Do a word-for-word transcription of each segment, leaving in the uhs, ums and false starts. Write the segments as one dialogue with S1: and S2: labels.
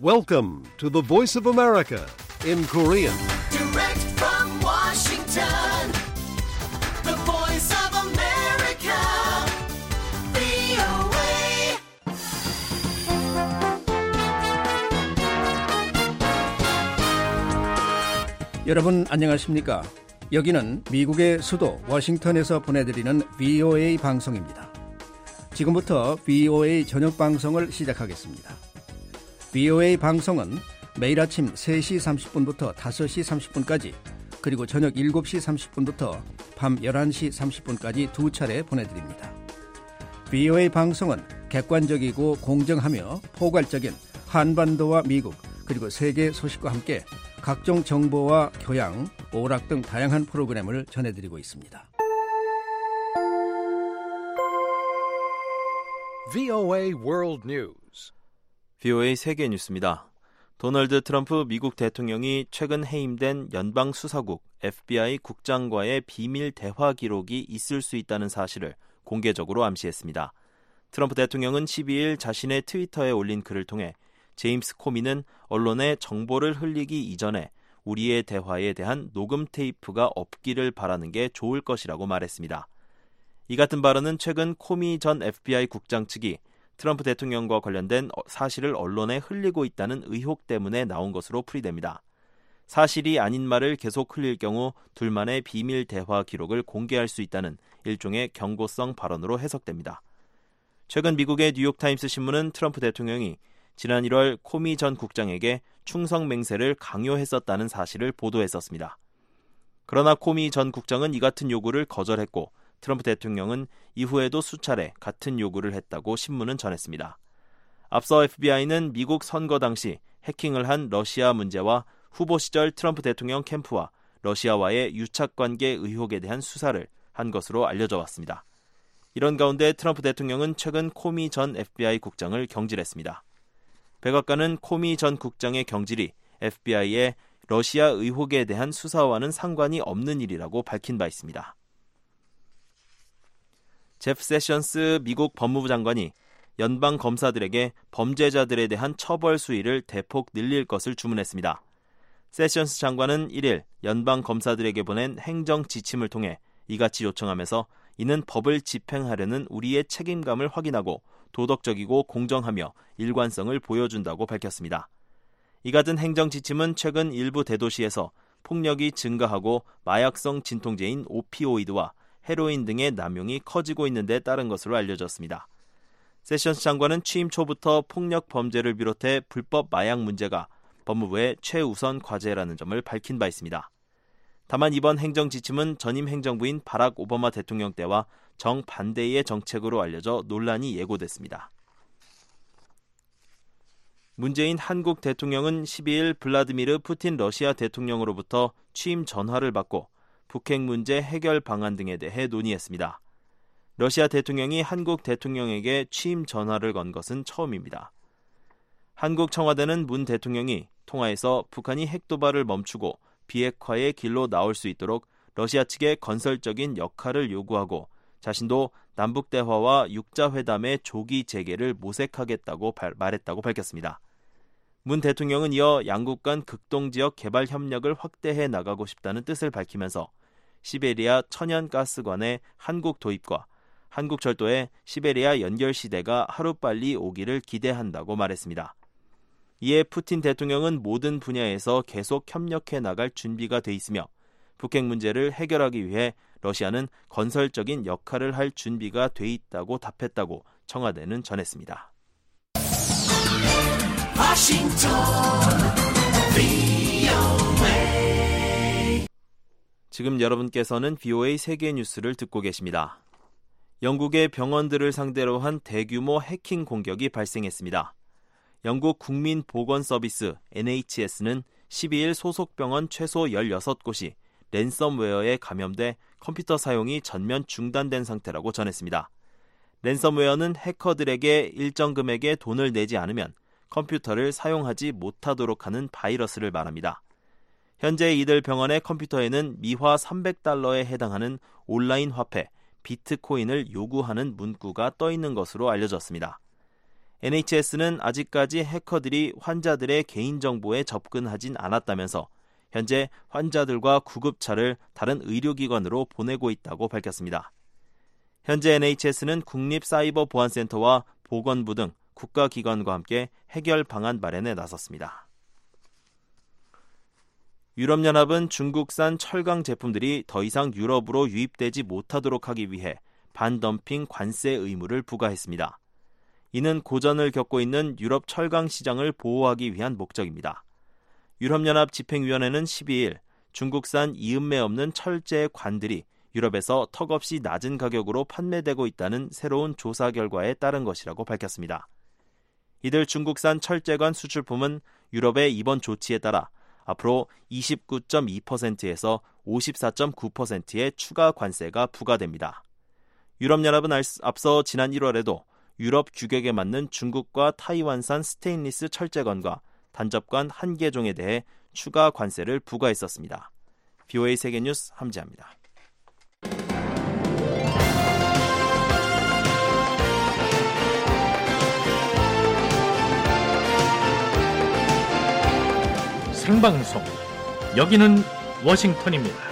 S1: Welcome to the Voice of America in Korean.
S2: Direct from Washington, the Voice of America, 브이오에이.
S3: 여러분 안녕하십니까? 여기는 미국의 수도 워싱턴에서 보내드리는 브이오에이 방송입니다. 지금부터 브이오에이 저녁 방송을 시작하겠습니다. 브이오에이 방송은 매일 아침 세 시 삼십 분부터 다섯 시 삼십 분까지 그리고 저녁 일곱 시 삼십 분부터 밤 열한 시 삼십 분까지 두 차례 보내드립니다. 브이오에이 방송은 객관적이고 공정하며 포괄적인 한반도와 미국 그리고 세계 소식과 함께 각종 정보와 교양, 오락 등 다양한 프로그램을 전해드리고 있습니다.
S1: 브이오에이 World News.
S4: 브이오에이 세계 뉴스입니다. 도널드 트럼프 미국 대통령이 최근 해임된 연방수사국 에프비아이 국장과의 비밀 대화 기록이 있을 수 있다는 사실을 공개적으로 암시했습니다. 트럼프 대통령은 십이 일 자신의 트위터에 올린 글을 통해 제임스 코미는 언론에 정보를 흘리기 이전에 우리의 대화에 대한 녹음 테이프가 없기를 바라는 게 좋을 것이라고 말했습니다. 이 같은 발언은 최근 코미 전 에프비아이 국장 측이 트럼프 대통령과 관련된 사실을 언론에 흘리고 있다는 의혹 때문에 나온 것으로 풀이됩니다. 사실이 아닌 말을 계속 흘릴 경우 둘만의 비밀 대화 기록을 공개할 수 있다는 일종의 경고성 발언으로 해석됩니다. 최근 미국의 뉴욕타임스 신문은 트럼프 대통령이 지난 일월 코미 전 국장에게 충성 맹세를 강요했었다는 사실을 보도했었습니다. 그러나 코미 전 국장은 이 같은 요구를 거절했고 트럼프 대통령은 이후에도 수차례 같은 요구를 했다고 신문은 전했습니다. 앞서 에프비아이는 미국 선거 당시 해킹을 한 러시아 문제와 후보 시절 트럼프 대통령 캠프와 러시아와의 유착관계 의혹에 대한 수사를 한 것으로 알려져 왔습니다. 이런 가운데 트럼프 대통령은 최근 코미 전 에프비아이 국장을 경질했습니다. 백악관은 코미 전 국장의 경질이 에프비아이의 러시아 의혹에 대한 수사와는 상관이 없는 일이라고 밝힌 바 있습니다. 제프 세션스 미국 법무부 장관이 연방 검사들에게 범죄자들에 대한 처벌 수위를 대폭 늘릴 것을 주문했습니다. 세션스 장관은 일 일 연방 검사들에게 보낸 행정 지침을 통해 이같이 요청하면서 이는 법을 집행하려는 우리의 책임감을 확인하고 도덕적이고 공정하며 일관성을 보여준다고 밝혔습니다. 이 같은 행정 지침은 최근 일부 대도시에서 폭력이 증가하고 마약성 진통제인 오피오이드와 헤로인 등의 남용이 커지고 있는 데 따른 것으로 알려졌습니다. 세션스 장관은 취임 초부터 폭력 범죄를 비롯해 불법 마약 문제가 법무부의 최우선 과제라는 점을 밝힌 바 있습니다. 다만 이번 행정 지침은 전임 행정부인 바락 오바마 대통령 때와 정반대의 정책으로 알려져 논란이 예고됐습니다. 문재인 한국 대통령은 십이 일 블라디미르 푸틴 러시아 대통령으로부터 취임 전화를 받고 북핵 문제 해결 방안 등에 대해 논의했습니다. 러시아 대통령이 한국 대통령에게 취임 전화를 건 것은 처음입니다. 한국 청와대는 문 대통령이 통화에서 북한이 핵 도발을 멈추고 비핵화의 길로 나올 수 있도록 러시아 측에 건설적인 역할을 요구하고 자신도 남북 대화와 육자회담의 조기 재개를 모색하겠다고 발, 말했다고 밝혔습니다. 문 대통령은 이어 양국 간 극동지역 개발 협력을 확대해 나가고 싶다는 뜻을 밝히면서 시베리아 천연가스관의 한국 도입과 한국 철도의 시베리아 연결 시대가 하루빨리 오기를 기대한다고 말했습니다. 이에 푸틴 대통령은 모든 분야에서 계속 협력해 나갈 준비가 돼 있으며 북핵 문제를 해결하기 위해 러시아는 건설적인 역할을 할 준비가 돼 있다고 답했다고 청와대는 전했습니다.
S2: 워싱턴 브이오에이.
S4: 지금 여러분께서는 브이오에이 세계 뉴스를 듣고 계십니다. 영국의 병원들을 상대로 한 대규모 해킹 공격이 발생했습니다. 영국 국민보건서비스 엔에이치에스는 십이 일 소속 병원 최소 열여섯 곳이 랜섬웨어에 감염돼 컴퓨터 사용이 전면 중단된 상태라고 전했습니다. 랜섬웨어는 해커들에게 일정 금액의 돈을 내지 않으면 컴퓨터를 사용하지 못하도록 하는 바이러스를 말합니다. 현재 이들 병원의 컴퓨터에는 미화 삼백 달러에 해당하는 온라인 화폐 비트코인을 요구하는 문구가 떠 있는 것으로 알려졌습니다. 엔에이치에스는 아직까지 해커들이 환자들의 개인정보에 접근하진 않았다면서 현재 환자들과 구급차를 다른 의료기관으로 보내고 있다고 밝혔습니다. 현재 엔에이치에스는 국립사이버보안센터와 보건부 등 국가기관과 함께 해결 방안 마련에 나섰습니다. 유럽연합은 중국산 철강 제품들이 더 이상 유럽으로 유입되지 못하도록 하기 위해 반덤핑 관세 의무를 부과했습니다. 이는 고전을 겪고 있는 유럽 철강 시장을 보호하기 위한 목적입니다. 유럽연합 집행위원회는 십이일 중국산 이음매 없는 철제 관들이 유럽에서 턱없이 낮은 가격으로 판매되고 있다는 새로운 조사 결과에 따른 것이라고 밝혔습니다. 이들 중국산 철제관 수출품은 유럽의 이번 조치에 따라 앞으로 이십구 점 이 퍼센트에서 오십사 점 구 퍼센트의 추가 관세가 부과됩니다. 유럽연합은 앞서 지난 일월에도 유럽 규격에 맞는 중국과 타이완산 스테인리스 철제관과 단접관 한 개 종에 대해 추가 관세를 부과했었습니다. 브이오에이 세계뉴스 함지아입니다.
S5: 생방송 여기는 워싱턴입니다.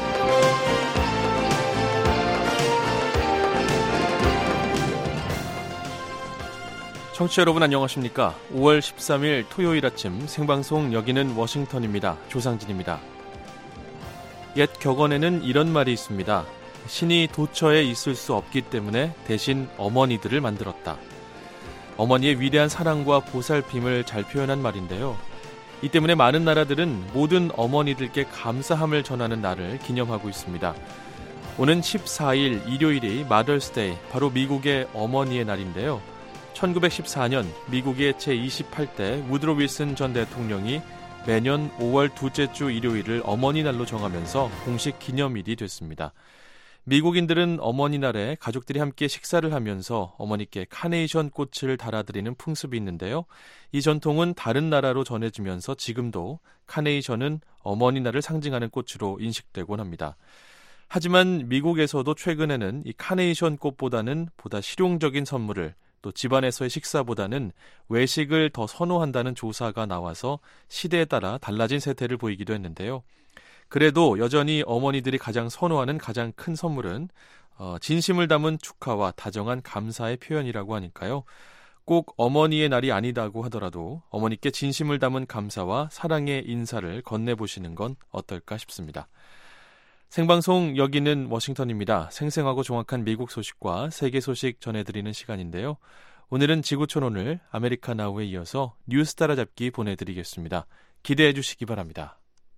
S6: 청취자 여러분 안녕하십니까? 오월 십삼일 토요일 아침 생방송 여기는 워싱턴입니다. 조상진입니다. 옛 격언에는 이런 말이 있습니다. 신이 도처에 있을 수 없기 때문에 대신 어머니들을 만들었다. 어머니의 위대한 사랑과 보살핌을 잘 표현한 말인데요. 이 때문에 많은 나라들은 모든 어머니들께 감사함을 전하는 날을 기념하고 있습니다. 오는 십사일 일요일이 마더스데이, 바로 미국의 어머니의 날인데요. 천구백십사년 미국의 제이십팔 대 우드로 윌슨 전 대통령이 매년 오월 둘째 주 일요일을 어머니날로 정하면서 공식 기념일이 됐습니다. 미국인들은 어머니날에 가족들이 함께 식사를 하면서 어머니께 카네이션 꽃을 달아드리는 풍습이 있는데요. 이 전통은 다른 나라로 전해지면서 지금도 카네이션은 어머니날을 상징하는 꽃으로 인식되곤 합니다. 하지만 미국에서도 최근에는 이 카네이션 꽃보다는 보다 실용적인 선물을, 또 집안에서의 식사보다는 외식을 더 선호한다는 조사가 나와서 시대에 따라 달라진 세태를 보이기도 했는데요. 그래도 여전히 어머니들이 가장 선호하는 가장 큰 선물은 어, 진심을 담은 축하와 다정한 감사의 표현이라고 하니까요. 꼭 어머니의 날이 아니다고 하더라도 어머니께 진심을 담은 감사와 사랑의 인사를 건네보시는 건 어떨까 싶습니다. 생방송 여기는 워싱턴입니다. 생생하고 정확한 미국 소식과 세계 소식 전해드리는 시간인데요. 오늘은 지구촌 오늘 아메리카 나우에 이어서 뉴스 따라잡기 보내드리겠습니다. 기대해 주시기 바랍니다.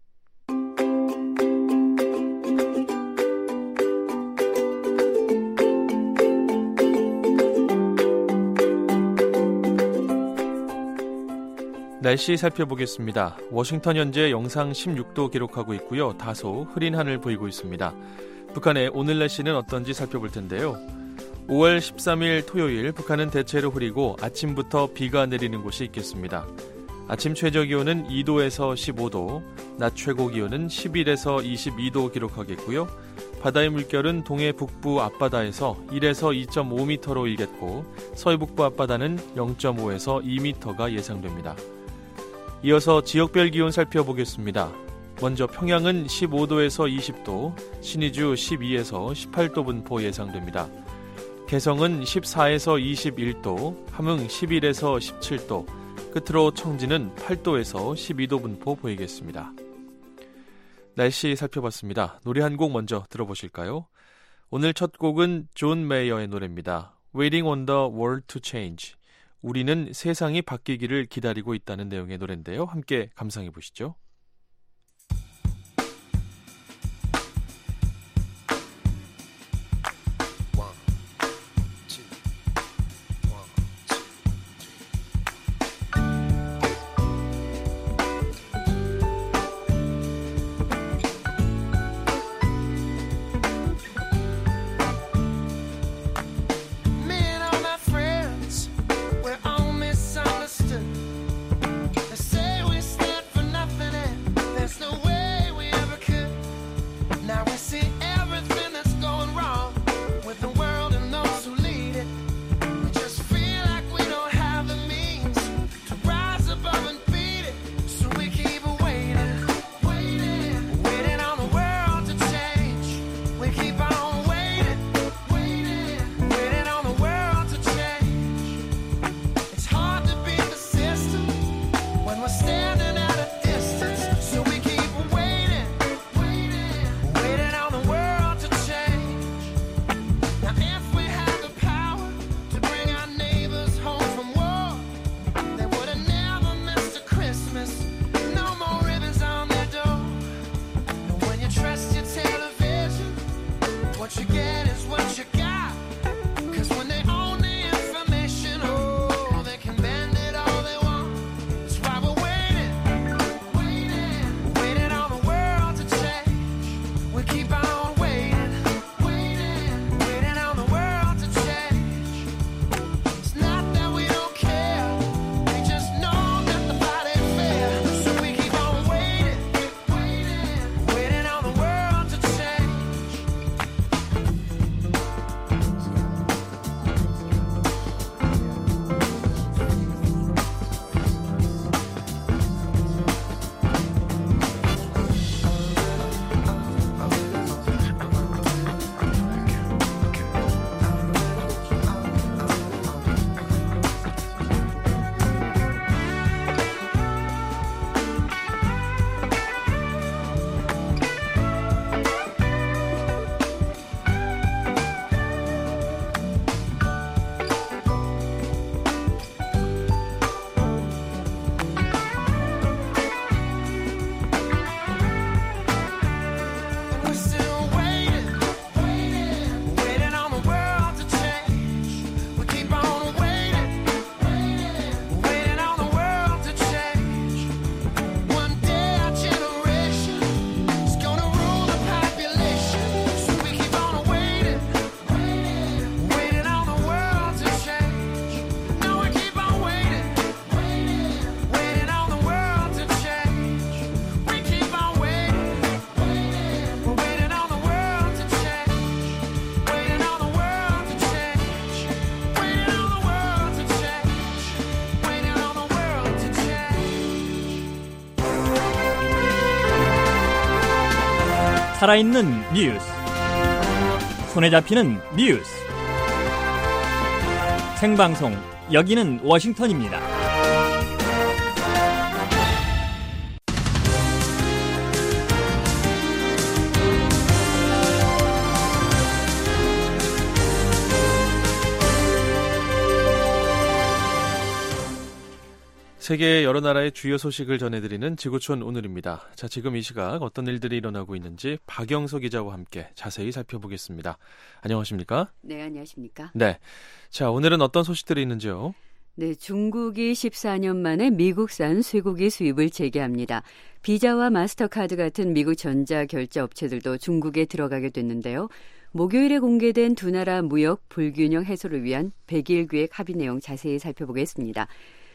S6: 날씨 살펴보겠습니다. 워싱턴 현재 영상 십육 도 기록하고 있고요. 다소 흐린 하늘 보이고 있습니다. 북한의 오늘 날씨는 어떤지 살펴볼 텐데요. 오월 십삼일 토요일 북한은 대체로 흐리고 아침부터 비가 내리는 곳이 있겠습니다. 아침 최저기온은 이 도에서 십오 도, 낮 최고기온은 십일에서 이십이 도 기록하겠고요. 바다의 물결은 동해 북부 앞바다에서 일에서 이 점 오 미터로 일겠고 서해북부 앞바다는 영 점 오에서 이 미터가 예상됩니다. 이어서 지역별 기온 살펴보겠습니다. 먼저 평양은 십오 도에서 이십 도, 신의주 십이에서 십팔 도 분포 예상됩니다. 개성은 십사에서 이십일 도, 함흥 십일에서 십칠 도, 끝으로 청진은 팔 도에서 십이 도 분포 보이겠습니다. 날씨 살펴봤습니다. 노래 한 곡 먼저 들어보실까요? 오늘 첫 곡은 존 메이어의 노래입니다. Waiting on the World to Change. 우리는 세상이 바뀌기를 기다리고 있다는 내용의 노래인데요. 함께 감상해 보시죠.
S2: They say we stand for nothing. when we're standing at a distance. So we keep waiting, waiting, waiting on the world to change. Now if we had the power to bring our neighbors home from war, they would have never missed a Christmas. No more ribbons on their door. When you trust your television, what you get is what you got. Cause when they own the information, oh, they can bend it all they want. That's why we're waiting, waiting, waiting on the world to change. We keep on waiting, waiting, waiting on the world to change. It's not that we don't care, we just know that the fight ain't fair. So we keep on waiting, waiting, waiting on the world to change. We're still waiting, waiting, waiting on the world to change. We keep on waiting, waiting, waiting on the world to change. One day our generation is gonna rule the population. So we keep on waiting, waiting, waiting on the world to change. No, we keep on waiting, waiting, waiting on the world to change. We keep on waiting, waiting, we're waiting on the world to change. Waiting on the world to change. Waiting on the world to change. Waiting on the world to change.
S7: 살아있는 뉴스, 손에 잡히는 뉴스, 생방송 여기는 워싱턴입니다.
S6: 세계 여러 나라의 주요 소식을 전해드리는 지구촌 오늘입니다. 자, 지금 이 시각 어떤 일들이 일어나고 있는지 박영서 기자와 함께 자세히 살펴보겠습니다. 안녕하십니까?
S8: 네, 안녕하십니까?
S6: 네. 자, 오늘은 어떤 소식들이 있는지요?
S8: 네, 중국이 십사 년 만에 미국산 쇠고기 수입을 재개합니다. 비자와 마스터카드 같은 미국 전자결제 업체들도 중국에 들어가게 됐는데요. 목요일에 공개된 두 나라 무역 불균형 해소를 위한 백일 기획 합의 내용 자세히 살펴보겠습니다.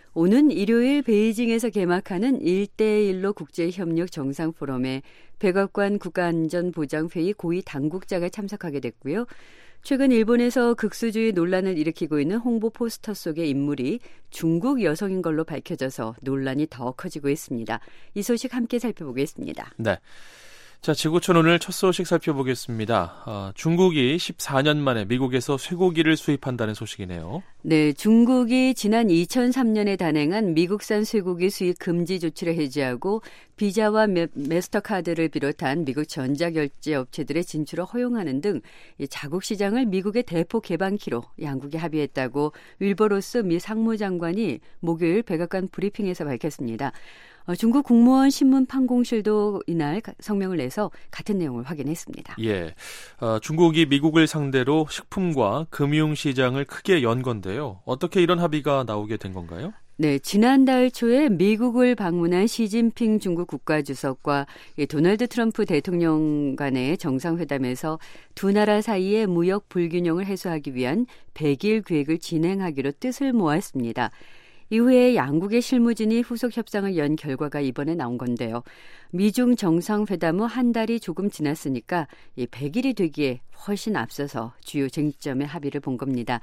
S8: 오는 일요일 베이징에서 개막하는 일대일로 국제협력 정상포럼에 백악관 국가안전보장회의 고위 당국자가 참석하게 됐고요. 최근 일본에서 극수주의 논란을 일으키고 있는 홍보 포스터 속의 인물이 중국 여성인 걸로 밝혀져서 논란이 더 커지고 있습니다. 이 소식 함께 살펴보겠습니다.
S6: 네. 자, 지구촌 오늘 첫 소식 살펴보겠습니다. 어, 중국이 십사 년 만에 미국에서 쇠고기를 수입한다는 소식이네요.
S8: 네, 중국이 지난 이천삼 년에 단행한 미국산 쇠고기 수입 금지 조치를 해제하고 비자와 마스터카드를 비롯한 미국 전자결제 업체들의 진출을 허용하는 등 자국 시장을 미국의 대폭 개방키로 양국이 합의했다고 윌버로스 미 상무장관이 목요일 백악관 브리핑에서 밝혔습니다. 중국 국무원 신문 판공실도 이날 성명을 내서 같은 내용을 확인했습니다.
S6: 예, 어, 중국이 미국을 상대로 식품과 금융시장을 크게 연 건데요. 어떻게 이런 합의가 나오게 된 건가요?
S8: 네, 지난달 초에 미국을 방문한 시진핑 중국 국가주석과 도널드 트럼프 대통령 간의 정상회담에서 두 나라 사이의 무역 불균형을 해소하기 위한 백일 계획을 진행하기로 뜻을 모았습니다. 이후에 양국의 실무진이 후속 협상을 연 결과가 이번에 나온 건데요. 미중 정상회담 후 한 달이 조금 지났으니까 이 백일이 되기에 훨씬 앞서서 주요 쟁점의 합의를 본 겁니다.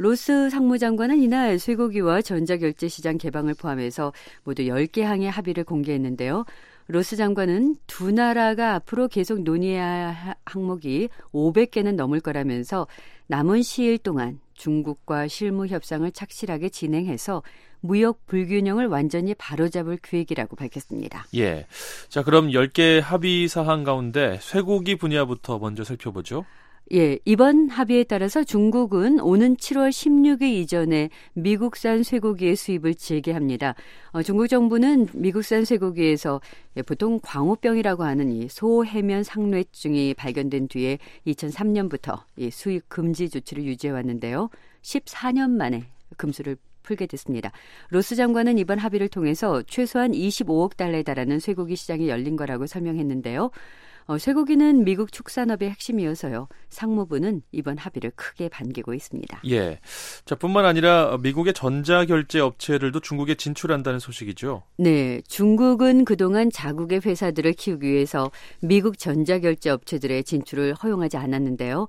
S8: 로스 상무장관은 이날 쇠고기와 전자결제 시장 개방을 포함해서 모두 열 개 항의 합의를 공개했는데요. 로스 장관은 두 나라가 앞으로 계속 논의해야 할 항목이 오백 개는 넘을 거라면서 남은 시일 동안 중국과 실무 협상을 착실하게 진행해서 무역 불균형을 완전히 바로잡을 계획이라고 밝혔습니다.
S6: 예. 자, 그럼 열 개 합의 사항 가운데 쇠고기 분야부터 먼저 살펴보죠.
S8: 예, 이번 합의에 따라서 중국은 오는 칠월 십육일 이전에 미국산 쇠고기의 수입을 재개합니다. 어, 중국 정부는 미국산 쇠고기에서 예, 보통 광우병이라고 하는 이 소해면 상뇌증이 발견된 뒤에 이천삼 년부터 이 수입 금지 조치를 유지해 왔는데요. 십사 년 만에 금수를 풀게 됐습니다. 로스 장관은 이번 합의를 통해서 최소한 이십오억 달러에 달하는 쇠고기 시장이 열린 거라고 설명했는데요. 어, 쇠고기는 미국 축산업의 핵심이어서요. 상무부는 이번 합의를 크게 반기고 있습니다.
S6: 예. 자, 뿐만 아니라 미국의 전자결제 업체들도 중국에 진출한다는 소식이죠.
S8: 네. 중국은 그동안 자국의 회사들을 키우기 위해서 미국 전자결제 업체들의 진출을 허용하지 않았는데요.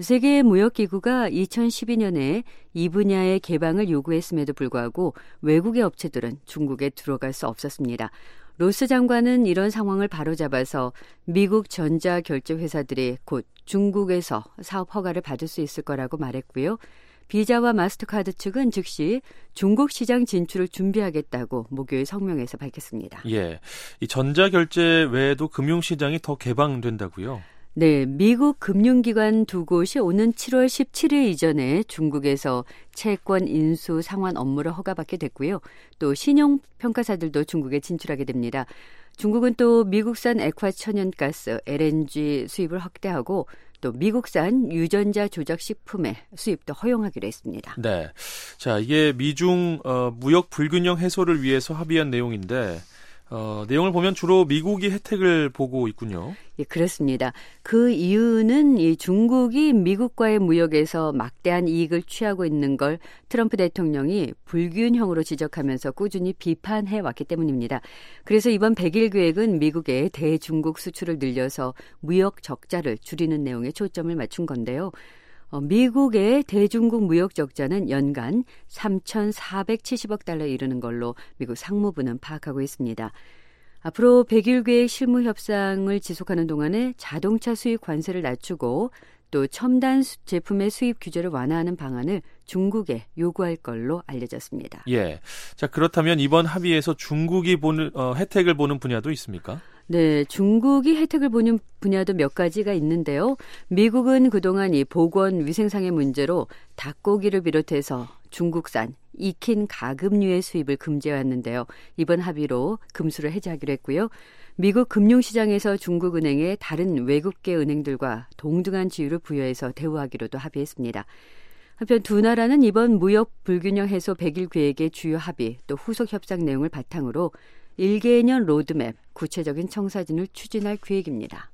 S8: 세계무역기구가 이천십이 년에 이 분야의 개방을 요구했음에도 불구하고 외국의 업체들은 중국에 들어갈 수 없었습니다. 로스 장관은 이런 상황을 바로잡아서 미국 전자결제 회사들이 곧 중국에서 사업 허가를 받을 수 있을 거라고 말했고요. 비자와 마스터카드 측은 즉시 중국 시장 진출을 준비하겠다고 목요일 성명에서 밝혔습니다.
S6: 예, 이 전자결제 외에도 금융시장이 더 개방된다고요?
S8: 네, 미국 금융기관 두 곳이 오는 칠월 십칠일 이전에 중국에서 채권 인수 상환 업무를 허가받게 됐고요. 또 신용평가사들도 중국에 진출하게 됩니다. 중국은 또 미국산 액화 천연가스, 엘엔지 수입을 확대하고 또 미국산 유전자 조작 식품의 수입도 허용하기로 했습니다.
S6: 네, 자 이게 미중 어, 무역 불균형 해소를 위해서 합의한 내용인데 어, 내용을 보면 주로 미국이 혜택을 보고 있군요.
S8: 예, 그렇습니다. 그 이유는 이 중국이 미국과의 무역에서 막대한 이익을 취하고 있는 걸 트럼프 대통령이 불균형으로 지적하면서 꾸준히 비판해 왔기 때문입니다. 그래서 이번 백일 계획은 미국의 대중국 수출을 늘려서 무역 적자를 줄이는 내용에 초점을 맞춘 건데요. 어, 미국의 대중국 무역 적자는 연간 삼천사백칠십억 달러에 이르는 걸로 미국 상무부는 파악하고 있습니다. 앞으로 백일 계획 실무 협상을 지속하는 동안에 자동차 수입 관세를 낮추고 또 첨단 제품의 수입 규제를 완화하는 방안을 중국에 요구할 걸로 알려졌습니다.
S6: 예, 자 그렇다면 이번 합의에서 중국이 보는 어, 혜택을 보는 분야도 있습니까?
S8: 네, 중국이 혜택을 보는 분야도 몇 가지가 있는데요. 미국은 그동안 이 보건 위생상의 문제로 닭고기를 비롯해서 중국산 익힌 가금류의 수입을 금지해왔는데요. 이번 합의로 금수를 해제하기로 했고요. 미국 금융시장에서 중국은행의 다른 외국계 은행들과 동등한 지위를 부여해서 대우하기로도 합의했습니다. 한편 두 나라는 이번 무역 불균형 해소 백일 계획의 주요 합의 또 후속 협상 내용을 바탕으로 일개년 로드맵, 구체적인 청사진을 추진할 계획입니다.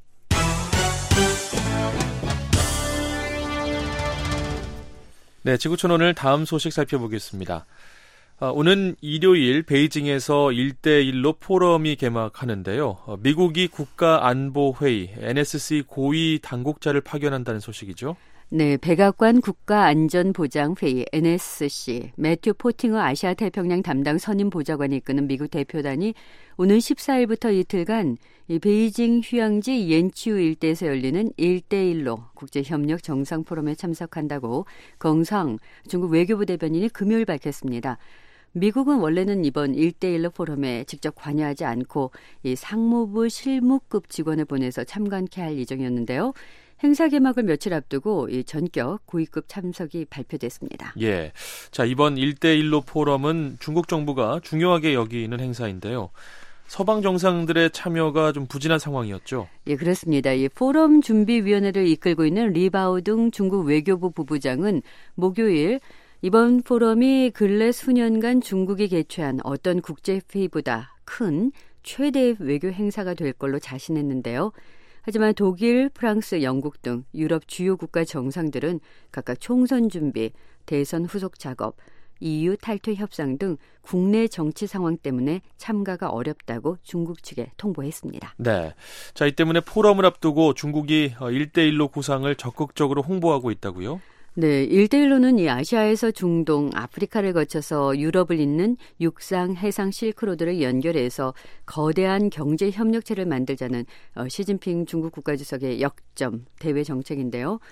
S6: 네, 지구촌 오늘 다음 소식 살펴보겠습니다. 아, 오는 일요일 베이징에서 일 대일로 포럼이 개막하는데요. 어, 미국이 국가안보회의 엔에스씨 고위 당국자를 파견한다는 소식이죠.
S8: 네, 백악관 국가안전보장회의 엔에스씨 매튜 포팅어 아시아태평양 담당 선임 보좌관이 이끄는 미국 대표단이 오는 십사일부터 이틀간 이 베이징 휴양지 옌치우 일대에서 열리는 일 대일로 국제협력 정상포럼에 참석한다고 경상 중국 외교부 대변인이 금요일 밝혔습니다. 미국은 원래는 이번 일 대일로 포럼에 직접 관여하지 않고 이 상무부 실무급 직원을 보내서 참관케 할 예정이었는데요. 행사 개막을 며칠 앞두고 이 전격 고위급 참석이 발표됐습니다.
S6: 예, 자 이번 일 대일로 포럼은 중국 정부가 중요하게 여기는 행사인데요. 서방 정상들의 참여가 좀 부진한 상황이었죠.
S8: 예, 그렇습니다. 이 포럼 준비위원회를 이끌고 있는 리바오둥 중국 외교부 부부장은 목요일 이번 포럼이 근래 수년간 중국이 개최한 어떤 국제회의보다 큰 최대 외교 행사가 될 걸로 자신했는데요. 하지만 독일, 프랑스, 영국 등 유럽 주요 국가 정상들은 각각 총선 준비, 대선 후속 작업, 이유 탈퇴 협상 등 국내 정치 상황 때문에 참가가 어렵다고 중국 측에 통보했습니다.
S6: 네, 자, 이 때문에 포럼을 앞두고 중국이 일 대일로 구상을 적극적으로 홍보하고 있다고요?
S8: 네, 일 대일로는 이 아시아에서 중동, 아프리카를 거쳐서 유럽을 잇는 육상, 해상 실크로드를 연결해서 거대한 경제 협력체를 만들자는 시진핑 중국 국가주석의 역점 대외 정책인데요.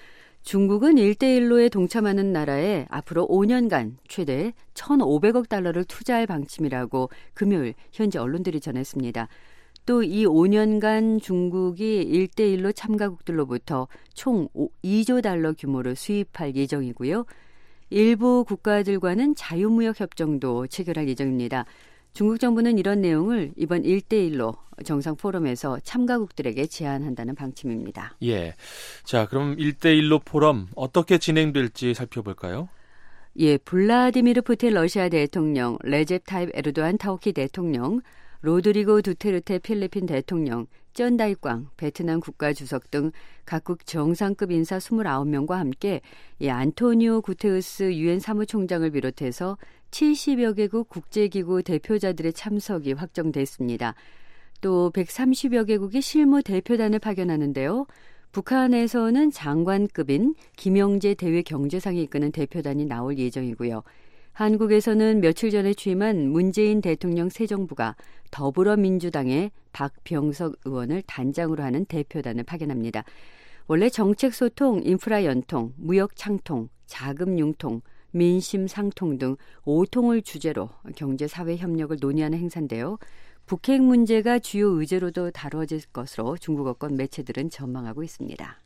S8: 중국은 일대일로에 동참하는 나라에 앞으로 오 년간 최대 천오백억 달러를 투자할 방침이라고 금요일 현지 언론들이 전했습니다. 또 이 오 년간 중국이 일대일로 참가국들로부터 총 이조 달러 규모를 수입할 예정이고요. 일부 국가들과는 자유무역 협정도 체결할 예정입니다. 중국 정부는 이런 내용을 이번 일대일로 정상 포럼에서 참가국들에게 제안한다는 방침입니다.
S6: 예. 자, 그럼 일대일로 포럼 어떻게 진행될지 살펴볼까요?
S8: 예, 블라디미르 푸틴 러시아 대통령, 레제프 타입 에르도안 터키 대통령, 로드리고 두테르테 필리핀 대통령, 쩐다이꽝 베트남 국가주석 등 각국 정상급 인사 이십구 명과 함께 이 안토니오 구테우스 유엔 사무총장을 비롯해서 칠십여 개국 국제기구 대표자들의 참석이 확정됐습니다. 또 백삼십여 개국이 실무 대표단을 파견하는데요. 북한에서는 장관급인 김영재 대외 경제상이 이끄는 대표단이 나올 예정이고요. 한국에서는 며칠 전에 취임한 문재인 대통령 새 정부가 더불어민주당의 박병석 의원을 단장으로 하는 대표단을 파견합니다. 원래 정책소통, 인프라 연통, 무역 창통, 자금 융통, 민심 상통 등 오통을 주제로 경제사회 협력을 논의하는 행사인데요. 북핵 문제가 주요 의제로도 다뤄질 것으로 중국어권 매체들은 전망하고 있습니다.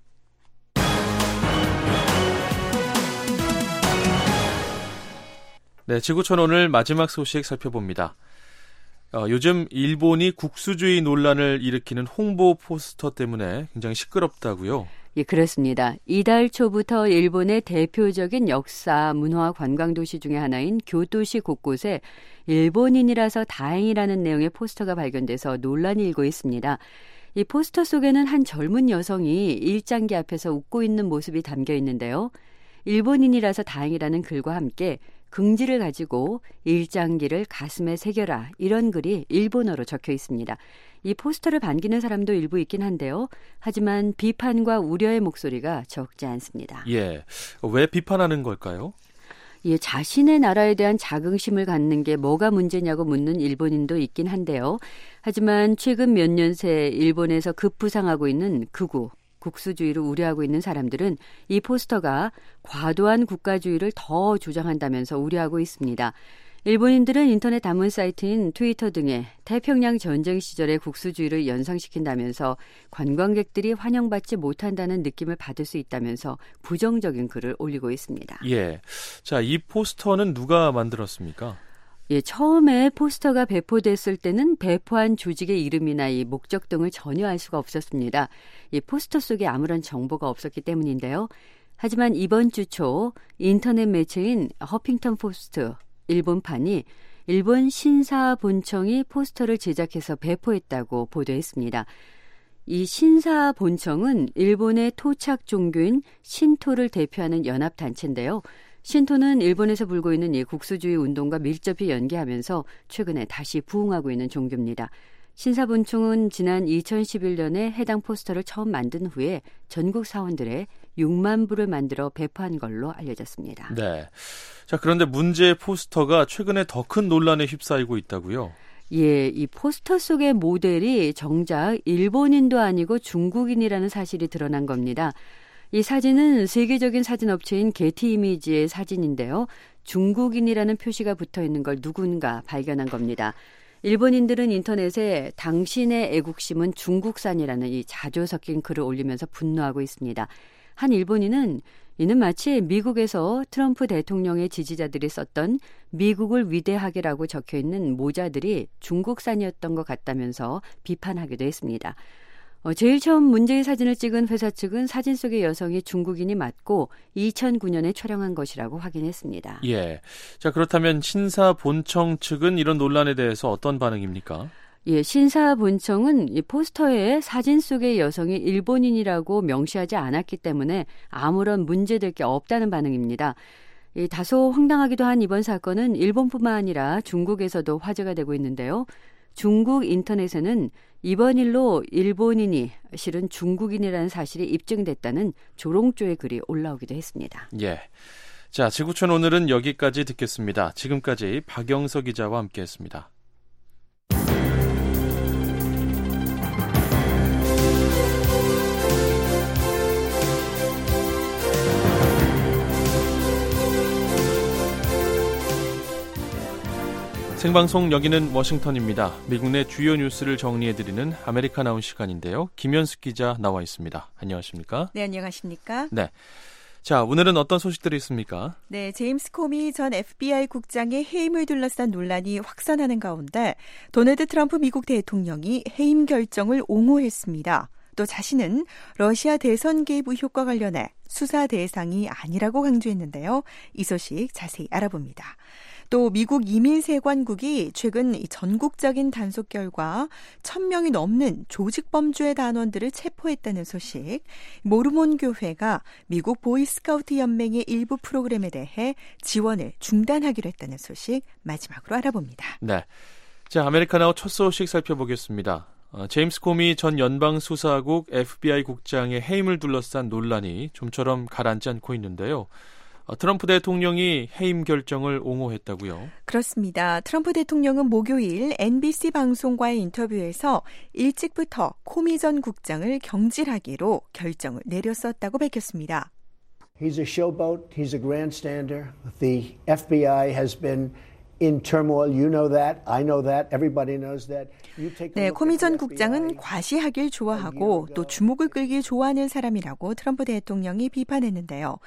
S6: 네, 지구촌 오늘 마지막 소식 살펴봅니다. 어, 요즘 일본이 국수주의 논란을 일으키는 홍보 포스터 때문에 굉장히 시끄럽다고요?
S8: 예, 그렇습니다. 이달 초부터 일본의 대표적인 역사, 문화, 관광도시 중에 하나인 교토시 곳곳에 일본인이라서 다행이라는 내용의 포스터가 발견돼서 논란이 일고 있습니다. 이 포스터 속에는 한 젊은 여성이 일장기 앞에서 웃고 있는 모습이 담겨 있는데요. 일본인이라서 다행이라는 글과 함께 긍지를 가지고 일장기를 가슴에 새겨라 이런 글이 일본어로 적혀 있습니다. 이 포스터를 반기는 사람도 일부 있긴 한데요. 하지만 비판과 우려의 목소리가 적지 않습니다.
S6: 예, 왜 비판하는 걸까요?
S8: 예, 자신의 나라에 대한 자긍심을 갖는 게 뭐가 문제냐고 묻는 일본인도 있긴 한데요. 하지만 최근 몇 년 새 일본에서 급부상하고 있는 극우, 국수주의를 우려하고 있는 사람들은 이 포스터가 과도한 국가주의를 더 조장한다면서 우려하고 있습니다. 일본인들은 인터넷 담은 사이트인 트위터 등에 태평양 전쟁 시절의 국수주의를 연상시킨다면서 관광객들이 환영받지 못한다는 느낌을 받을 수 있다면서 부정적인 글을 올리고 있습니다.
S6: 예, 자, 이 포스터는 누가 만들었습니까?
S8: 예, 처음에 포스터가 배포됐을 때는 배포한 조직의 이름이나 이 목적 등을 전혀 알 수가 없었습니다. 이 포스터 속에 아무런 정보가 없었기 때문인데요. 하지만 이번 주 초 인터넷 매체인 허핑턴 포스트 일본판이 일본 신사본청이 포스터를 제작해서 배포했다고 보도했습니다. 이 신사본청은 일본의 토착 종교인 신토를 대표하는 연합단체인데요. 신토는 일본에서 불고 있는 이 국수주의 운동과 밀접히 연계하면서 최근에 다시 부흥하고 있는 종교입니다. 신사본청은 지난 이천십일 년에 해당 포스터를 처음 만든 후에 전국 사원들의 육만 부를 만들어 배포한 걸로 알려졌습니다.
S6: 네. 자, 그런데 문제의 포스터가 최근에 더 큰 논란에 휩싸이고 있다고요?
S8: 예, 이 포스터 속의 모델이 정작 일본인도 아니고 중국인이라는 사실이 드러난 겁니다. 이 사진은 세계적인 사진 업체인 게티 이미지의 사진인데요. 중국인이라는 표시가 붙어 있는 걸 누군가 발견한 겁니다. 일본인들은 인터넷에 당신의 애국심은 중국산이라는 이 자조 섞인 글을 올리면서 분노하고 있습니다. 한 일본인은 이는 마치 미국에서 트럼프 대통령의 지지자들이 썼던 미국을 위대하게라고 적혀있는 모자들이 중국산이었던 것 같다면서 비판하기도 했습니다. 어, 제일 처음 문제의 사진을 찍은 회사 측은 사진 속의 여성이 중국인이 맞고 이천구 년에 촬영한 것이라고 확인했습니다.
S6: 예. 자, 그렇다면 신사본청 측은 이런 논란에 대해서 어떤 반응입니까?
S8: 예, 신사본청은 이 포스터에 사진 속의 여성이 일본인이라고 명시하지 않았기 때문에 아무런 문제될 게 없다는 반응입니다. 이 다소 황당하기도 한 이번 사건은 일본뿐만 아니라 중국에서도 화제가 되고 있는데요. 중국 인터넷에는 이번 일로 일본인이 실은 중국인이라는 사실이 입증됐다는 조롱조의 글이 올라오기도 했습니다.
S6: 예. 자, 지구촌 오늘은 여기까지 듣겠습니다. 지금까지 박영석 기자와 함께했습니다. 생방송 여기는 워싱턴입니다. 미국 내 주요 뉴스를 정리해드리는 아메리카 나온 시간인데요. 김현숙 기자 나와 있습니다. 안녕하십니까?
S9: 네, 안녕하십니까?
S6: 네. 자, 오늘은 어떤 소식들이 있습니까?
S9: 네, 제임스 코미 전 에프비아이 국장의 해임을 둘러싼 논란이 확산하는 가운데 도널드 트럼프 미국 대통령이 해임 결정을 옹호했습니다. 또 자신은 러시아 대선 개입 의혹과 관련해 수사 대상이 아니라고 강조했는데요. 이 소식 자세히 알아봅니다. 또 미국 이민세관국이 최근 전국적인 단속 결과 천 명이 넘는 조직범죄 단원들을 체포했다는 소식, 모르몬 교회가 미국 보이스카우트 연맹의 일부 프로그램에 대해 지원을 중단하기로 했다는 소식 마지막으로 알아봅니다.
S6: 네, 자, 아메리카나우 첫 소식 살펴보겠습니다. 어, 제임스 코미 전 연방수사국 에프비아이 국장의 해임을 둘러싼 논란이 좀처럼 가라앉지 않고 있는데요. 트럼프 대통령이 해임 결정을 옹호했다고요?
S9: 그렇습니다. 트럼프 대통령은 목요일 엔비씨 방송과의 인터뷰에서 일찍부터 코미 전 국장을 경질하기로 결정을 내렸었다고 밝혔습니다.
S10: He's a showboat. He's a grandstander. The 에프비아이 has been in turmoil. You know that. I know that. Everybody knows that. You take a
S9: 네,
S10: look
S9: 코미
S10: at
S9: 전
S10: the
S9: 국장은
S10: 에프비아이.
S9: 과시하길 좋아하고 또 주목을 끌길 좋아하는 사람이라고 트럼프 대통령이 비판했는데요.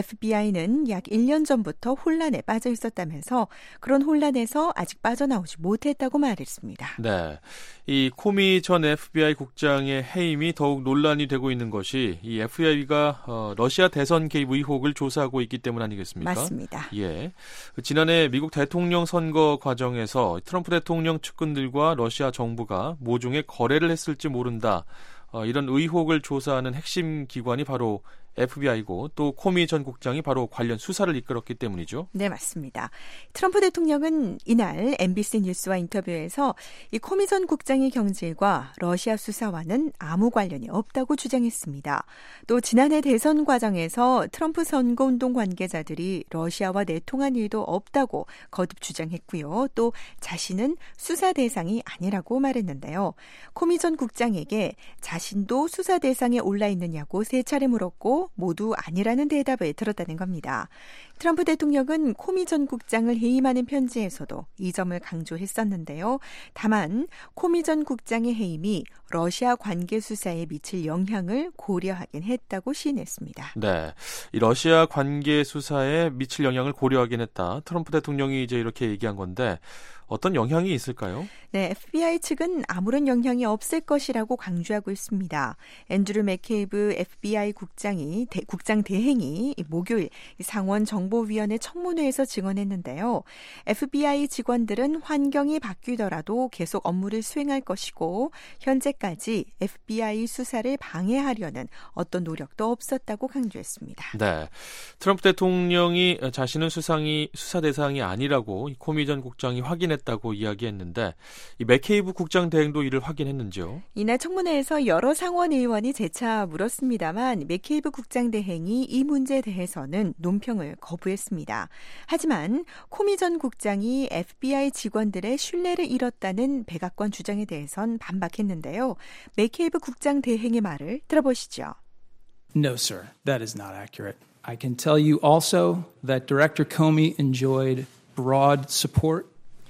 S9: 에프비아이는 약 일 년 전부터 혼란에 빠져 있었다면서 그런 혼란에서 아직 빠져나오지 못했다고 말했습니다.
S6: 네, 이 코미 전 에프비아이 국장의 해임이 더욱 논란이 되고 있는 것이 이 에프비아이가 어, 러시아 대선 개입 의혹을 조사하고 있기 때문 아니겠습니까?
S9: 맞습니다.
S6: 예, 지난해 미국 대통령 선거 과정에서 트럼프 대통령 측근들과 러시아 정부가 모종의 거래를 했을지 모른다. 어, 이런 의혹을 조사하는 핵심 기관이 바로 에프비아이고 또 코미 전 국장이 바로 관련 수사를 이끌었기 때문이죠.
S9: 네, 맞습니다. 트럼프 대통령은 이날 엠비씨 뉴스와 인터뷰에서 이 코미 전 국장의 경질과 러시아 수사와는 아무 관련이 없다고 주장했습니다. 또 지난해 대선 과정에서 트럼프 선거운동 관계자들이 러시아와 내통한 일도 없다고 거듭 주장했고요. 또 자신은 수사 대상이 아니라고 말했는데요. 코미 전 국장에게 자신도 수사 대상에 올라 있느냐고 세 차례 물었고 모두 아니라는 대답을 들었다는 겁니다. 트럼프 대통령은 코미 전 국장을 해임하는 편지에서도 이 점을 강조했었는데요. 다만 코미 전 국장의 해임이 러시아 관계 수사에 미칠 영향을 고려하긴 했다고 시인했습니다.
S6: 네, 이 러시아 관계 수사에 미칠 영향을 고려하긴 했다. 트럼프 대통령이 이제 이렇게 얘기한 건데 어떤 영향이 있을까요?
S9: 네, 에프비아이 측은 아무런 영향이 없을 것이라고 강조하고 있습니다. 앤드류 맥케이브 에프비아이 국장이 대, 국장 대행이 목요일 상원 정보위원회 청문회에서 증언했는데요. 에프비아이 직원들은 환경이 바뀌더라도 계속 업무를 수행할 것이고 현재까지 에프비아이 수사를 방해하려는 어떤 노력도 없었다고 강조했습니다.
S6: 네, 트럼프 대통령이 자신은 수상이 수사 대상이 아니라고 코미 전 국장이 확인했 다고 이야기했는데 이 맥케이브 국장 대행도 이를 확인했는지요?
S9: 이날 청문회에서 여러 상원 의원이 재차 물었습니다만 맥케이브 국장 대행이 이 문제에 대해서는 논평을 거부했습니다. 하지만 코미 전 국장이 에프비아이 직원들의 신뢰를 잃었다는 백악관 주장에 대해선 반박했는데요. 맥케이브 국장 대행의 말을 들어보시죠.
S11: No, sir. That is not accurate. I can tell you also that Director Comey enjoyed broad support.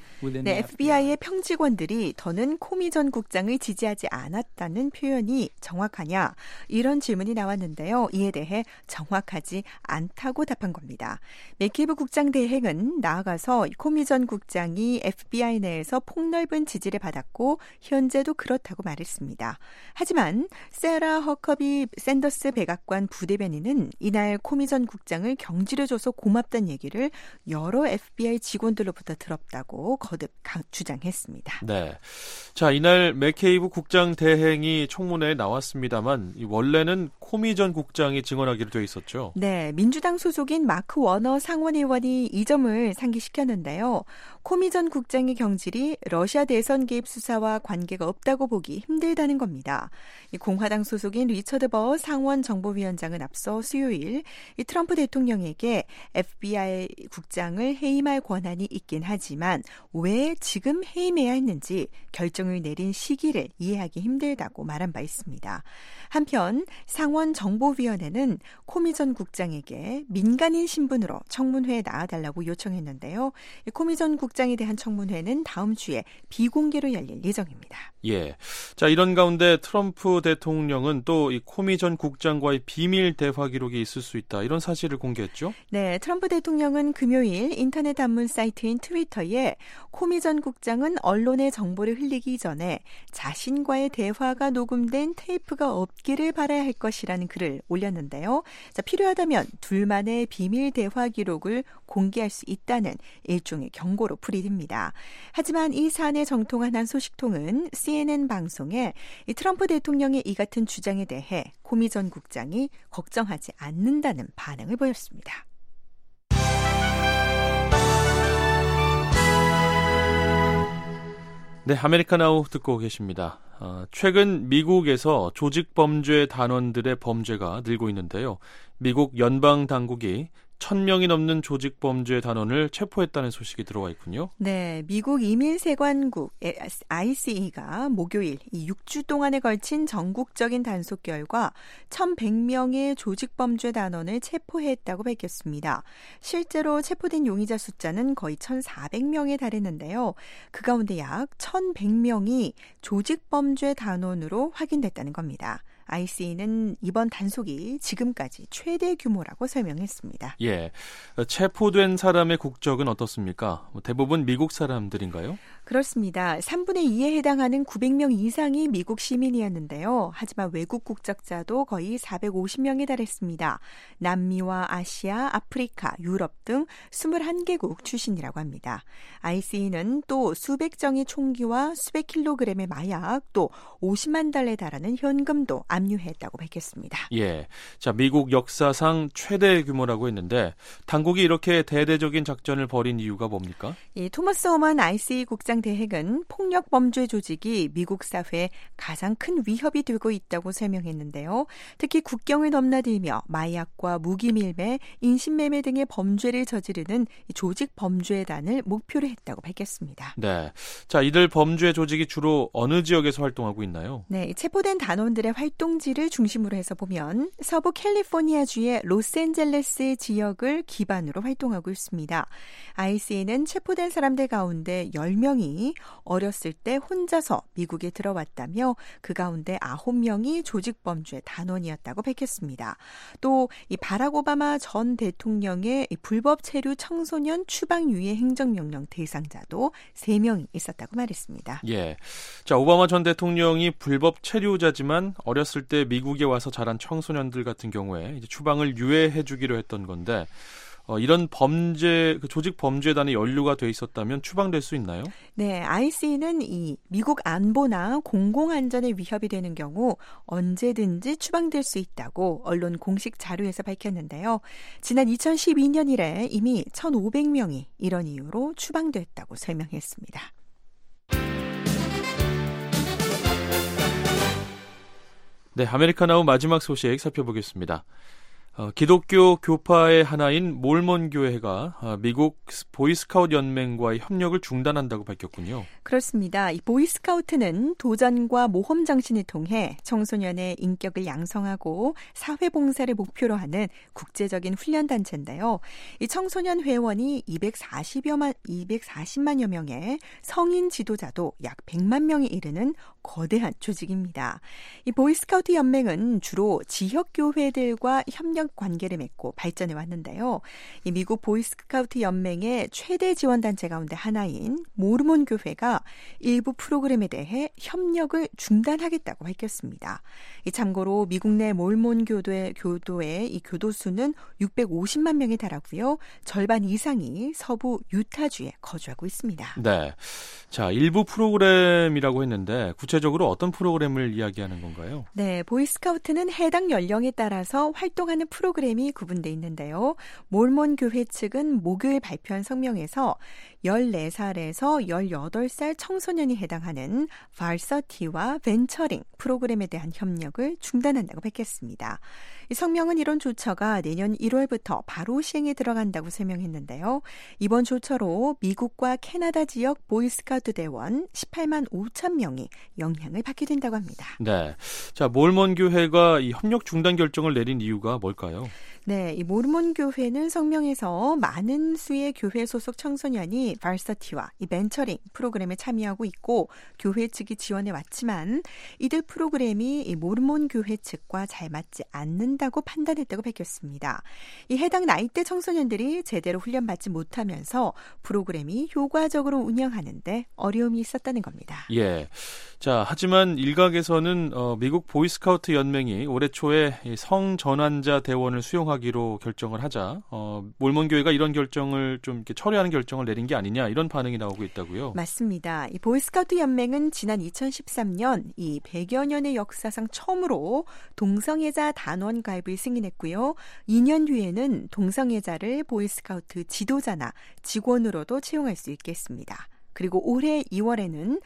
S9: 네, 에프비아이의 평직원들이 더는 코미 전 국장을 지지하지 않았다는 표현이 정확하냐? 이런 질문이 나왔는데요. 이에 대해 정확하지 않다고 답한 겁니다. 맥케이브 국장 대행은 나아가서 코미 전 국장이 에프비아이 내에서 폭넓은 지지를 받았고 현재도 그렇다고 말했습니다. 하지만 세라 허커비 샌더스 백악관 부대변인은 이날 코미 전 국장을 경질해줘서 고맙다는 얘기를 여러 에프비아이 직원들로부터 들었다고 거듭 주장했습니다.
S6: 네, 자, 이날 맥케이브 국장 대행이 청문회에 나왔습니다만 원래는 코미 전 국장이 증언하기로 되어 있었죠.
S9: 네, 민주당 소속인 마크 워너 상원의원이 이 점을 상기시켰는데요. 코미 전 국장의 경질이 러시아 대선 개입 수사와 관계가 없다고 보기 힘들다는 겁니다. 이 공화당 소속인 리처드 버 상원 정보위원장은 앞서 수요일 이 트럼프 대통령에게 에프비아이 국장을 해임할 권한이 있긴 하지만 왜 지금 해임해야 했는지 결정을 결정을 내린 시기를 이해하기 힘들다고 말한 바 있습니다. 한편 상원 정보위원회는 코미 전 국장에게 민간인 신분으로 청문회에 나와달라고 요청했는데요. 코미 전 국장에 대한 청문회는 다음 주에 비공개로 열릴 예정입니다.
S6: 예. 자, 이런 가운데 트럼프 대통령은 또 이 코미 전 국장과의 비밀 대화 기록이 있을 수 있다. 이런 사실을 공개했죠?
S9: 네, 트럼프 대통령은 금요일 인터넷 단문 사이트인 트위터에 코미 전 국장은 언론의 정보를 흘리기 전에 자신과의 대화가 녹음된 테이프가 없기를 바라야 할 것이라는 글을 올렸는데요. 자, 필요하다면 둘만의 비밀 대화 기록을 공개할 수 있다는 일종의 경고로 풀이됩니다. 하지만 이 사안에 정통한 한 소식통은 씨엔엔 방송에 이 트럼프 대통령의 이 같은 주장에 대해 코미 전 국장이 걱정하지 않는다는 반응을 보였습니다.
S6: 네, 아메리카나우 듣고 계십니다. 어, 최근 미국에서 조직범죄 단원들의 범죄가 늘고 있는데요. 미국 연방당국이 천 명이 넘는 조직범죄 단원을 체포했다는 소식이 들어와 있군요.
S9: 네, 미국 이민세관국 아이씨이가 목요일 이 육 주 동안에 걸친 전국적인 단속 결과 천백 명의 조직범죄 단원을 체포했다고 밝혔습니다. 실제로 체포된 용의자 숫자는 거의 천사백 명에 달했는데요. 그 가운데 약 천백 명이 조직범죄 단원으로 확인됐다는 겁니다. 아이씨이는 이번 단속이 지금까지 최대 규모라고 설명했습니다.
S6: 예, 체포된 사람의 국적은 어떻습니까? 대부분 미국 사람들인가요?
S9: 그렇습니다. 삼분의 이에 해당하는 구백 명 이상이 미국 시민이었는데요. 하지만 외국 국적자도 거의 사백오십 명에 달했습니다. 남미와 아시아, 아프리카, 유럽 등 이십일 개국 출신이라고 합니다. 아이씨이는 또 수백 정의 총기와 수백 킬로그램의 마약, 또 오십만 달러에 달하는 현금도 압류했다고 밝혔습니다.
S6: 예, 자, 미국 역사상 최대 규모라고 했는데 당국이 이렇게 대대적인 작전을 벌인 이유가 뭡니까?
S9: 예, 토머스 호먼 아이씨이 국장 대행은 폭력 범죄 조직이 미국 사회에 가장 큰 위협이 되고 있다고 설명했는데요. 특히 국경을 넘나들며 마약과 무기 밀매, 인신매매 등의 범죄를 저지르는 조직 범죄단을 목표로 했다고 밝혔습니다.
S6: 네, 자, 이들 범죄 조직이 주로 어느 지역에서 활동하고 있나요?
S9: 네, 체포된 단원들의 활동지를 중심으로 해서 보면 서부 캘리포니아주의 로스앤젤레스 지역을 기반으로 활동하고 있습니다. 아이씨이는 체포된 사람들 가운데 열 명이 어렸을 때 혼자서 미국에 들어왔다며 그 가운데 아홉 명이 조직범죄 단원이었다고 밝혔습니다. 또 이 바락 오바마 전 대통령의 불법 체류 청소년 추방 유예 행정명령 대상자도 세 명이 있었다고 말했습니다.
S6: 예, 자, 오바마 전 대통령이 불법 체류자지만 어렸을 때 미국에 와서 자란 청소년들 같은 경우에 이제 추방을 유예해 주기로 했던 건데 어, 이런 범죄, 그 조직 범죄단에 연루가 돼 있었다면 추방될 수 있나요?
S9: 네, 아이씨이는 이 미국 안보나 공공안전에 위협이 되는 경우 언제든지 추방될 수 있다고 언론 공식 자료에서 밝혔는데요. 지난 이천십이 년 이래 이미 천오백 명이 이런 이유로 추방됐다고 설명했습니다.
S6: 네, 아메리카나우 마지막 소식 살펴보겠습니다. 어, 기독교 교파의 하나인 몰몬교회가 어, 미국 보이스카우트 연맹과의 협력을 중단한다고 밝혔군요.
S9: 그렇습니다. 이 보이스카우트는 도전과 모험 정신을 통해 청소년의 인격을 양성하고 사회봉사를 목표로 하는 국제적인 훈련단체인데요. 이 청소년 회원이 이백사십여만, 이백사십만여 명의 성인 지도자도 약 백만 명에 이르는 거대한 조직입니다. 이 보이스카우트 연맹은 주로 지역교회들과 협력 관계를 맺고 발전해 왔는데요. 이 미국 보이스카우트 연맹의 최대 지원단체 가운데 하나인 모르몬 교회가 일부 프로그램에 대해 협력을 중단하겠다고 밝혔습니다. 이 참고로 미국 내 모르몬 교도의, 교도의 이 교도수는 육백오십만 명에 달하고요. 절반 이상이 서부 유타주에 거주하고 있습니다.
S6: 네, 자, 일부 프로그램이라고 했는데 구체적으로 어떤 프로그램을 이야기하는 건가요?
S9: 네, 보이스카우트는 해당 연령에 따라서 활동하는 프로그램이 구분돼 있는데요. 몰몬 교회 측은 목요일 발표한 성명에서 열네 살에서 열여덟 살 청소년이 해당하는 발서티와 벤처링 프로그램에 대한 협력을 중단한다고 밝혔습니다. 이 성명은 이런 조처가 내년 일월부터 바로 시행에 들어간다고 설명했는데요. 이번 조처로 미국과 캐나다 지역 보이스카우트 대원 십팔만 오천 명이 영향을 받게 된다고 합니다.
S6: 네, 자 몰몬 교회가 이 협력 중단 결정을 내린 이유가 뭘까요?
S9: 네, 이 모르몬 교회는 성명에서 많은 수의 교회 소속 청소년이 발서티와 이 멘처링 프로그램에 참여하고 있고 교회 측이 지원해 왔지만 이들 프로그램이 이 모르몬 교회 측과 잘 맞지 않는다고 판단했다고 밝혔습니다. 이 해당 나이대 청소년들이 제대로 훈련받지 못하면서 프로그램이 효과적으로 운영하는데 어려움이 있었다는 겁니다.
S6: 예. 자, 하지만 일각에서는 어, 미국 보이스카우트 연맹이 올해 초에 성전환자 대원을 수용하기로 결정을 하자 어, 몰몬 교회가 이런 결정을 좀 이렇게 철회하는 결정을 내린 게 아니냐 이런 반응이 나오고 있다고요.
S9: 맞습니다. 이 보이스카우트 연맹은 지난 이천십삼 년 이 백여 년의 역사상 처음으로 동성애자 단원 가입을 승인했고요. 이 년 뒤에는 동성애자를 보이스카우트 지도자나 직원으로도 채용할 수 있겠습니다. 그리고 올해 이월에는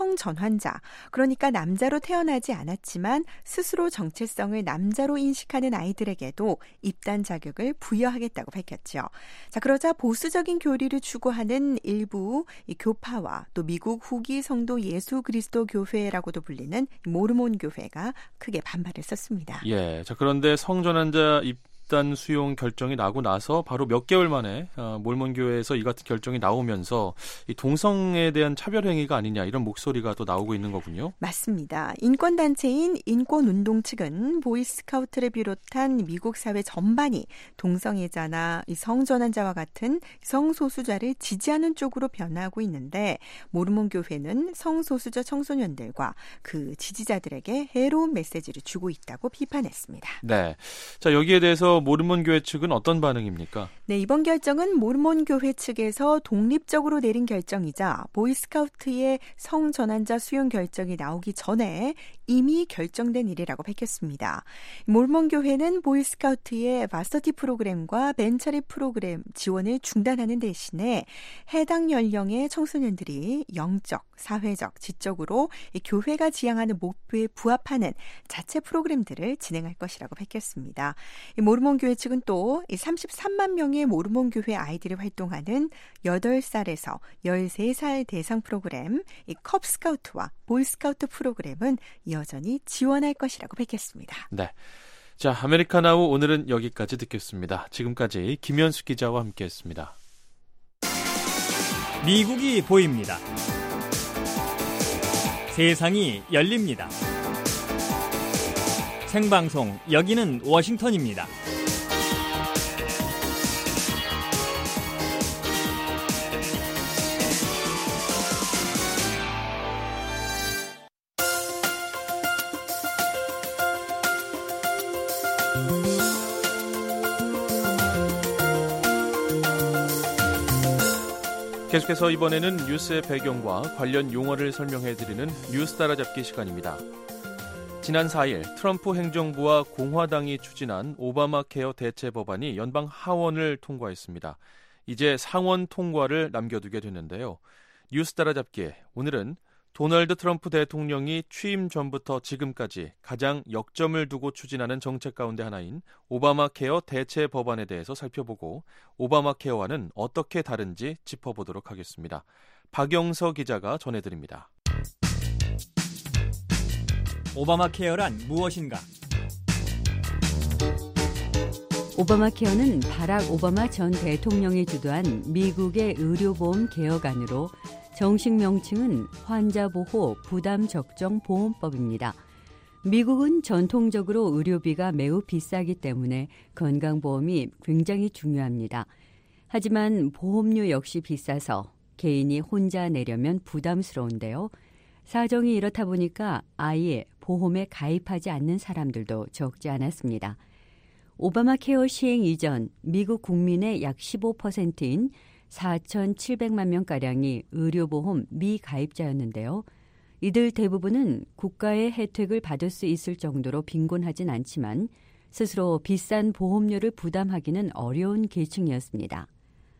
S9: 성전환자, 그러니까 남자로 태어나지 않았지만 스스로 정체성을 남자로 인식하는 아이들에게도 입단 자격을 부여하겠다고 밝혔죠. 자, 그러자 보수적인 교리를 추구하는 일부 이 교파와 또 미국 후기 성도 예수 그리스도 교회라고도 불리는 모르몬 교회가 크게 반발을 썼습니다.
S6: 예, 자 그런데 성전환자 입 입단 수용 결정이 나고 나서 바로 몇 개월 만에 어, 몰몬 교회에서 이 같은 결정이 나오면서 이 동성에 대한 차별 행위가 아니냐 이런 목소리가 또 나오고 있는 거군요.
S9: 맞습니다. 인권단체인 인권운동 측은 보이스카우트를 비롯한 미국 사회 전반이 동성애자나 이 성전환자와 같은 성소수자를 지지하는 쪽으로 변하고 있는데 모르몬 교회는 성소수자 청소년들과 그 지지자들에게 해로운 메시지를 주고 있다고 비판했습니다.
S6: 네, 자 여기에 대해서 모르몬 교회 측은 어떤 반응입니까?
S9: 네, 이번 결정은 모르몬 교회 측에서 독립적으로 내린 결정이자 보이스카우트의 성전환자 수용 결정이 나오기 전에 이미 결정된 일이라고 밝혔습니다. 모르몬 교회는 보이스카우트의 마스터티 프로그램과 벤처리 프로그램 지원을 중단하는 대신에 해당 연령의 청소년들이 영적, 사회적, 지적으로 교회가 지향하는 목표에 부합하는 자체 프로그램들을 진행할 것이라고 밝혔습니다. 모르몬 교회 측은 또 삼십삼만 명의 모르몬 교회 아이들이 활동하는 여덟 살에서 열세 살 대상 프로그램 이 컵스카우트와 보이스카우트 프로그램은 여전히 지원할 것이라고 밝혔습니다.
S6: 네, 자 아메리카나우 오늘은 여기까지 듣겠습니다. 지금까지 김현수 기자와 함께했습니다.
S7: 미국이 보입니다. 세상이 열립니다. 생방송 여기는 워싱턴입니다.
S6: 계속해서 이번에는 뉴스의 배경과 관련 용어를 설명해드리는 뉴스 따라잡기 시간입니다. 지난 사 일 트럼프 행정부와 공화당이 추진한 오바마 케어 대체 법안이 연방 하원을 통과했습니다. 이제 상원 통과를 남겨두게 됐는데요. 뉴스 따라잡기에 오늘은 도널드 트럼프 대통령이 취임 전부터 지금까지 가장 역점을 두고 추진하는 정책 가운데 하나인 오바마 케어 대체 법안에 대해서 살펴보고 오바마 케어와는 어떻게 다른지 짚어보도록 하겠습니다. 박영서 기자가 전해드립니다.
S7: 오바마 케어란 무엇인가?
S8: 오바마 케어는 바락 오바마 전 대통령이 주도한 미국의 의료보험 개혁안으로 정식 명칭은 환자보호 부담적정보험법입니다. 미국은 전통적으로 의료비가 매우 비싸기 때문에 건강보험이 굉장히 중요합니다. 하지만 보험료 역시 비싸서 개인이 혼자 내려면 부담스러운데요. 사정이 이렇다 보니까 아예 보험에 가입하지 않는 사람들도 적지 않았습니다. 오바마 케어 시행 이전 미국 국민의 약 십오 퍼센트인 사천칠백만 명가량이 의료보험 미가입자였는데요. 이들 대부분은 국가의 혜택을 받을 수 있을 정도로 빈곤하진 않지만 스스로 비싼 보험료를 부담하기는 어려운 계층이었습니다.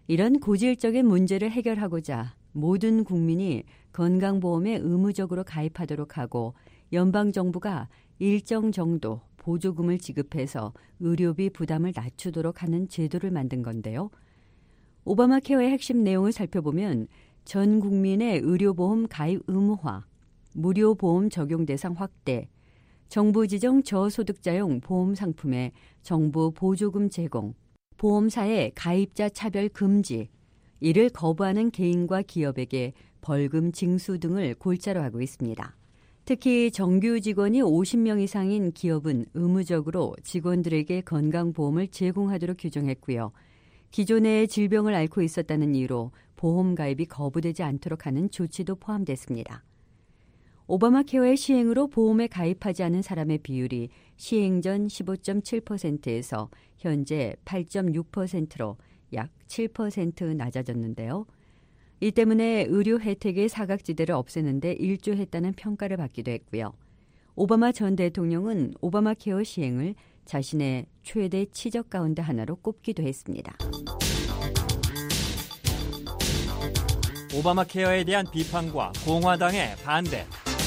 S8: 이런 고질적인 문제를 해결하고자 모든 국민이 건강보험에 의무적으로 가입하도록 하고 연방정부가 일정 정도 보조금을 지급해서 의료비 부담을 낮추도록 하는 제도를 만든 건데요. 오바마 케어의 핵심 내용을 살펴보면 전 국민의 의료보험 가입 의무화, 무료 보험 적용 대상 확대, 정부 지정 저소득자용 보험 상품에 정부 보조금 제공, 보험사의 가입자 차별 금지, 이를 거부하는 개인과 기업에게 벌금 징수 등을 골자로 하고 있습니다. 특히 정규 직원이 오십 명 이상인 기업은 의무적으로 직원들에게 건강보험을 제공하도록 규정했고요. 기존에 질병을 앓고 있었다는 이유로 보험 가입이 거부되지 않도록 하는 조치도 포함됐습니다. 오바마 케어의 시행으로 보험에 가입하지 않은 사람의 비율이 시행 전 십오 점 칠 퍼센트에서 현재 팔 점 육 퍼센트로 약 칠 퍼센트 낮아졌는데요. 이 때문에 의료 혜택의 사각지대를 없애는 데 일조했다는 평가를 받기도 했고요. 오바마 전 대통령은 오바마 케어 시행을 자신의 최대 치적 가운데 하나로 꼽기도 했습니다.
S7: 오바마 케어에 대한 비판과 공화당의 반대.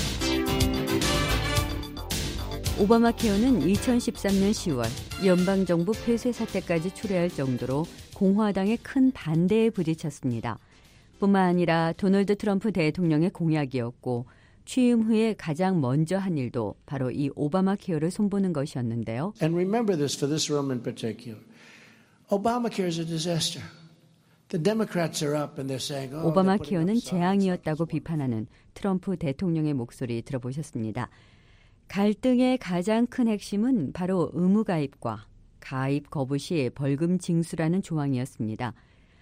S8: 오바마 케어는 이천십삼 년 시월 연방정부 폐쇄 사태까지 초래할 정도로 공화당의 큰 반대에 부딪혔습니다. 뿐만 아니라 도널드 트럼프 대통령의 공약이었고 취임 후에 가장 먼저 한 일도 바로 이 오바마 케어를 손보는 것이었는데요.
S12: And remember this for this room in particular. Obamacare is a disaster. The Democrats are up and they're saying, oh,
S8: 오바마 케어는 재앙이었다고 비판하는 트럼프 대통령의 목소리 들어보셨습니다. 갈등의 가장 큰 핵심은 바로 의무가입과 가입 거부 시 벌금 징수라는 조항이었습니다.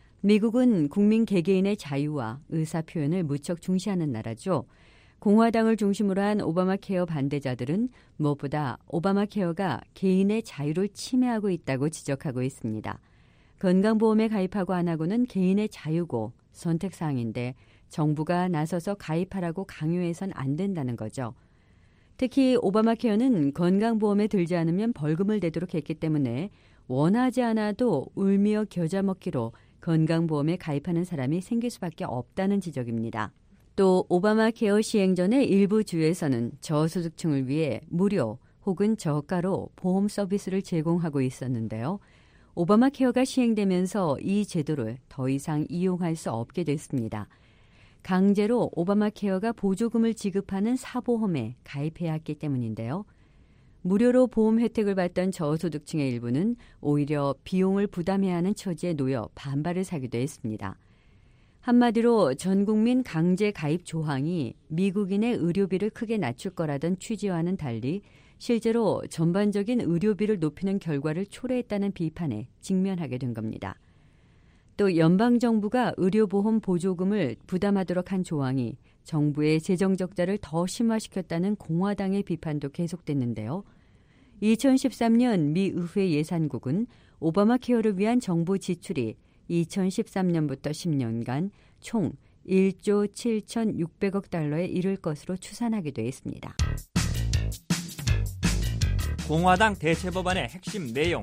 S8: 미국은 국민 개개인의 자유와 의사표현을 무척 중시하는 나라죠. 공화당을 중심으로 한 오바마 케어 반대자들은 무엇보다 오바마 케어가 개인의 자유를 침해하고 있다고 지적하고 있습니다. 건강보험에 가입하고 안 하고는 개인의 자유고 선택사항인데 정부가 나서서 가입하라고 강요해선 안 된다는 거죠. 특히 오바마 케어는 건강보험에 들지 않으면 벌금을 내도록 했기 때문에 원하지 않아도 울며 겨자 먹기로 건강보험에 가입하는 사람이 생길 수밖에 없다는 지적입니다. 또 오바마 케어 시행 전에 일부 주에서는 저소득층을 위해 무료 혹은 저가로 보험 서비스를 제공하고 있었는데요. 오바마 케어가 시행되면서 이 제도를 더 이상 이용할 수 없게 됐습니다. 강제로 오바마 케어가 보조금을 지급하는 사보험에 가입해야 했기 때문인데요. 무료로 보험 혜택을 받던 저소득층의 일부는 오히려 비용을 부담해야 하는 처지에 놓여 반발을 사기도 했습니다. 한마디로 전 국민 강제 가입 조항이 미국인의 의료비를 크게 낮출 거라던 취지와는 달리 실제로 전반적인 의료비를 높이는 결과를 초래했다는 비판에 직면하게 된 겁니다. 또 연방정부가 의료보험 보조금을 부담하도록 한 조항이 정부의 재정 적자를 더 심화시켰다는 공화당의 비판도 계속됐는데요. 이천십삼 년 미 의회 예산국은 오바마 케어를 위한 정부 지출이 이천십삼 년부터 십 년간 총 일조 칠천육백억 달러에 이를 것으로 추산하기도 했습니다.
S7: 공화당 대체법안의 핵심 내용.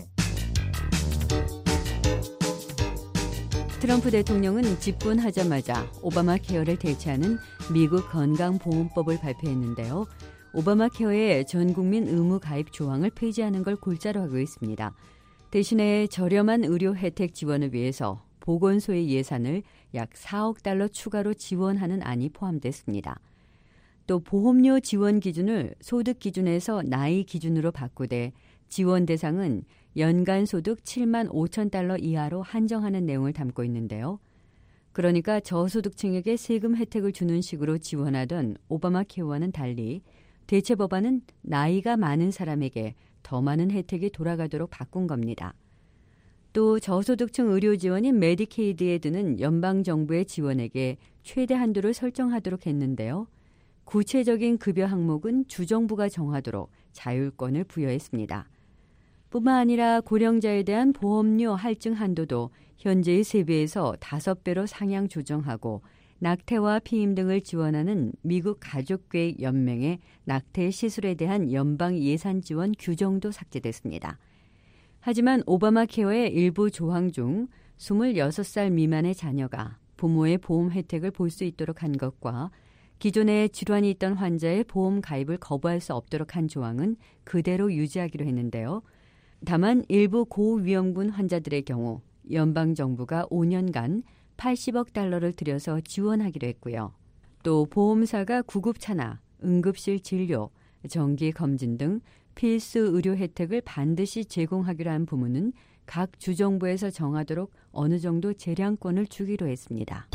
S8: 트럼프 대통령은 집권하자마자 오바마 케어를 대체하는 미국 건강보험법을 발표했는데요. 오바마 케어의 전 국민 의무 가입 조항을 폐지하는 걸 골자로 하고 있습니다. 대신에 저렴한 의료 혜택 지원을 위해서 보건소의 예산을 약 사억 달러 추가로 지원하는 안이 포함됐습니다. 또 보험료 지원 기준을 소득 기준에서 나이 기준으로 바꾸되 지원 대상은 연간 소득 칠만 오천 달러 이하로 한정하는 내용을 담고 있는데요. 그러니까 저소득층에게 세금 혜택을 주는 식으로 지원하던 오바마 케어와는 달리 대체 법안은 나이가 많은 사람에게 더 많은 혜택이 돌아가도록 바꾼 겁니다. 또 저소득층 의료 지원인 메디케이드에 드는 연방정부의 지원액에 최대 한도를 설정하도록 했는데요. 구체적인 급여 항목은 주정부가 정하도록 자율권을 부여했습니다. 뿐만 아니라 고령자에 대한 보험료 할증 한도도 현재의 세 배에서 다섯 배로 상향 조정하고 낙태와 피임 등을 지원하는 미국 가족계획 연맹의 낙태 시술에 대한 연방 예산 지원 규정도 삭제됐습니다. 하지만 오바마 케어의 일부 조항 중 스물여섯 살 미만의 자녀가 부모의 보험 혜택을 볼 수 있도록 한 것과 기존에 질환이 있던 환자의 보험 가입을 거부할 수 없도록 한 조항은 그대로 유지하기로 했는데요. 다만 일부 고위험군 환자들의 경우 연방정부가 오 년간 팔십억 달러를 들여서 지원하기로 했고요. 또 보험사가 구급차나 응급실 진료, 정기검진 등 필수 의료 혜택을 반드시 제공하기로 한 부문은 각 주정부에서 정하도록 어느 정도 재량권을 주기로 했습니다.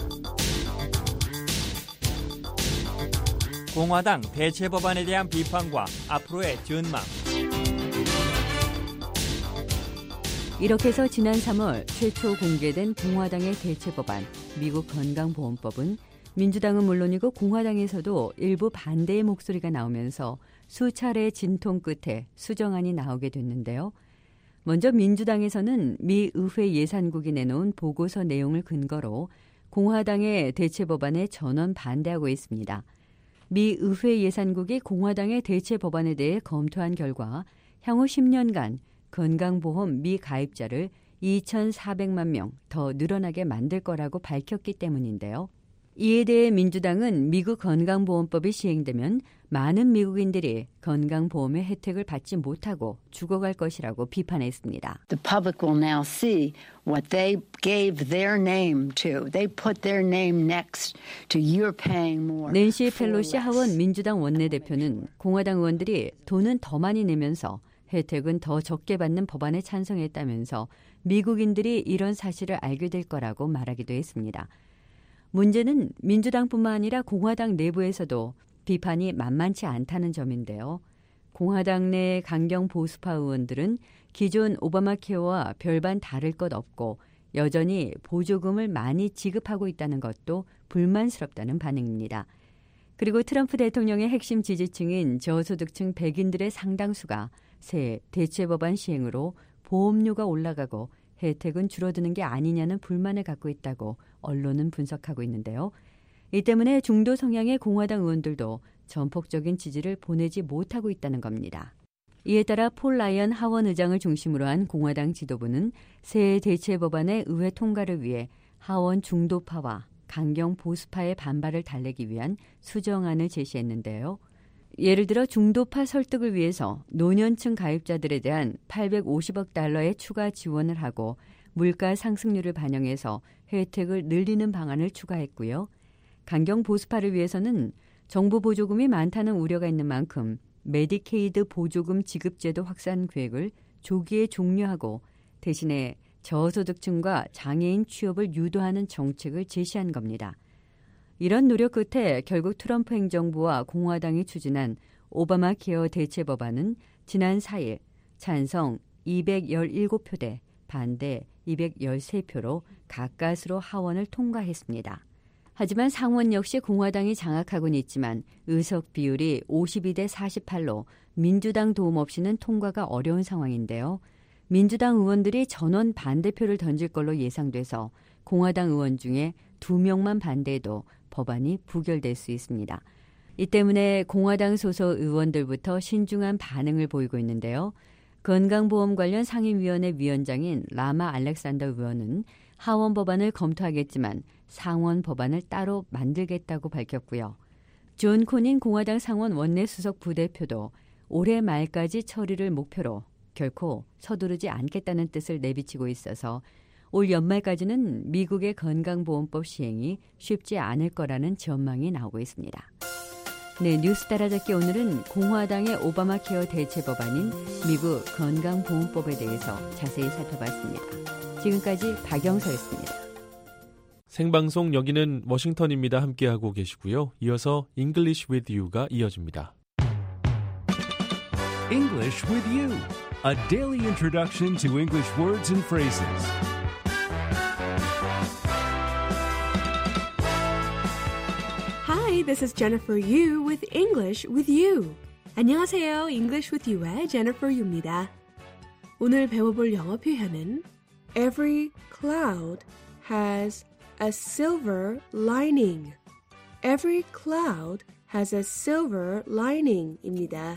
S7: 공화당 대체 법안에 대한 비판과 앞으로의 전망.
S8: 이렇게 해서 지난 삼월 최초 공개된 공화당의 대체 법안, 미국 건강보험법은 민주당은 물론이고 공화당에서도 일부 반대의 목소리가 나오면서 수차례의 진통 끝에 수정안이 나오게 됐는데요. 먼저 민주당에서는 미 의회 예산국이 내놓은 보고서 내용을 근거로 공화당의 대체 법안에 전원 반대하고 있습니다. 미 의회 예산국이 공화당의 대체 법안에 대해 검토한 결과 향후 십 년간 건강보험 미가입자를 이천사백만 명 더 늘어나게 만들 거라고 밝혔기 때문인데요. 이에 대해 민주당은 미국 건강보험법이 시행되면 많은 미국인들이 건강보험의 혜택을 받지 못하고 죽어갈 것이라고 비판했습니다.
S13: The public will now see what they gave their name to. They put their name next to you're paying more.
S8: 낸시 펠로시 하원 민주당 원내대표는 공화당 의원들이 돈은 더 많이 내면서 혜택은 더 적게 받는 법안에 찬성했다면서 미국인들이 이런 사실을 알게 될 거라고 말하기도 했습니다. 문제는 민주당뿐만 아니라 공화당 내부에서도 비판이 만만치 않다는 점인데요. 공화당 내 강경 보수파 의원들은 기존 오바마 케어와 별반 다를 것 없고 여전히 보조금을 많이 지급하고 있다는 것도 불만스럽다는 반응입니다. 그리고 트럼프 대통령의 핵심 지지층인 저소득층 백인들의 상당수가 새 대체 법안 시행으로 보험료가 올라가고 혜택은 줄어드는 게 아니냐는 불만을 갖고 있다고 언론은 분석하고 있는데요. 이 때문에 중도 성향의 공화당 의원들도 전폭적인 지지를 보내지 못하고 있다는 겁니다. 이에 따라 폴 라이언 하원 의장을 중심으로 한 공화당 지도부는 새 대체 법안의 의회 통과를 위해 하원 중도파와 강경 보수파의 반발을 달래기 위한 수정안을 제시했는데요. 예를 들어 중도파 설득을 위해서 노년층 가입자들에 대한 팔백오십억 달러의 추가 지원을 하고 물가 상승률을 반영해서 혜택을 늘리는 방안을 추가했고요. 강경 보수파를 위해서는 정부 보조금이 많다는 우려가 있는 만큼 메디케이드 보조금 지급제도 확산 계획을 조기에 종료하고 대신에 저소득층과 장애인 취업을 유도하는 정책을 제시한 겁니다. 이런 노력 끝에 결국 트럼프 행정부와 공화당이 추진한 오바마 케어 대체 법안은 지난 사 일 찬성 이백십칠 표 대 반대 이백십삼 표로 가까스로 하원을 통과했습니다. 하지만 상원 역시 공화당이 장악하고는 있지만 의석 비율이 오십이 대 사십팔로 민주당 도움 없이는 통과가 어려운 상황인데요. 민주당 의원들이 전원 반대표를 던질 걸로 예상돼서 공화당 의원 중에 두 명만 반대해도 법안이 부결될 수 있습니다. 이 때문에 공화당 소속 의원들부터 신중한 반응을 보이고 있는데요. 건강보험 관련 상임위원회 위원장인 라마 알렉산더 의원은 하원 법안을 검토하겠지만 상원 법안을 따로 만들겠다고 밝혔고요. 존 코닌 공화당 상원 원내수석 부대표도 올해 말까지 처리를 목표로 결코 서두르지 않겠다는 뜻을 내비치고 있어서 올 연말까지는 미국의 건강보험법 시행이 쉽지 않을 거라는 전망이 나오고 있습니다. 네, 뉴스 따라잡기 오늘은 공화당의 오바마 케어 대체 법안인 미국 건강보험법에 대해서 자세히 살펴봤습니다. 지금까지 박영서였습니다.
S6: 생방송 여기는 워싱턴입니다. 함께하고 계시고요. 이어서 English with You가 이어집니다.
S1: English with You, a daily introduction to English words and phrases.
S14: Hi, this is Jennifer Yu with English with You. 안녕하세요. English with You의 Jennifer Yu입니다. 오늘 배워볼 영어 표현은 Every cloud has a silver lining. Every cloud has a silver lining입니다.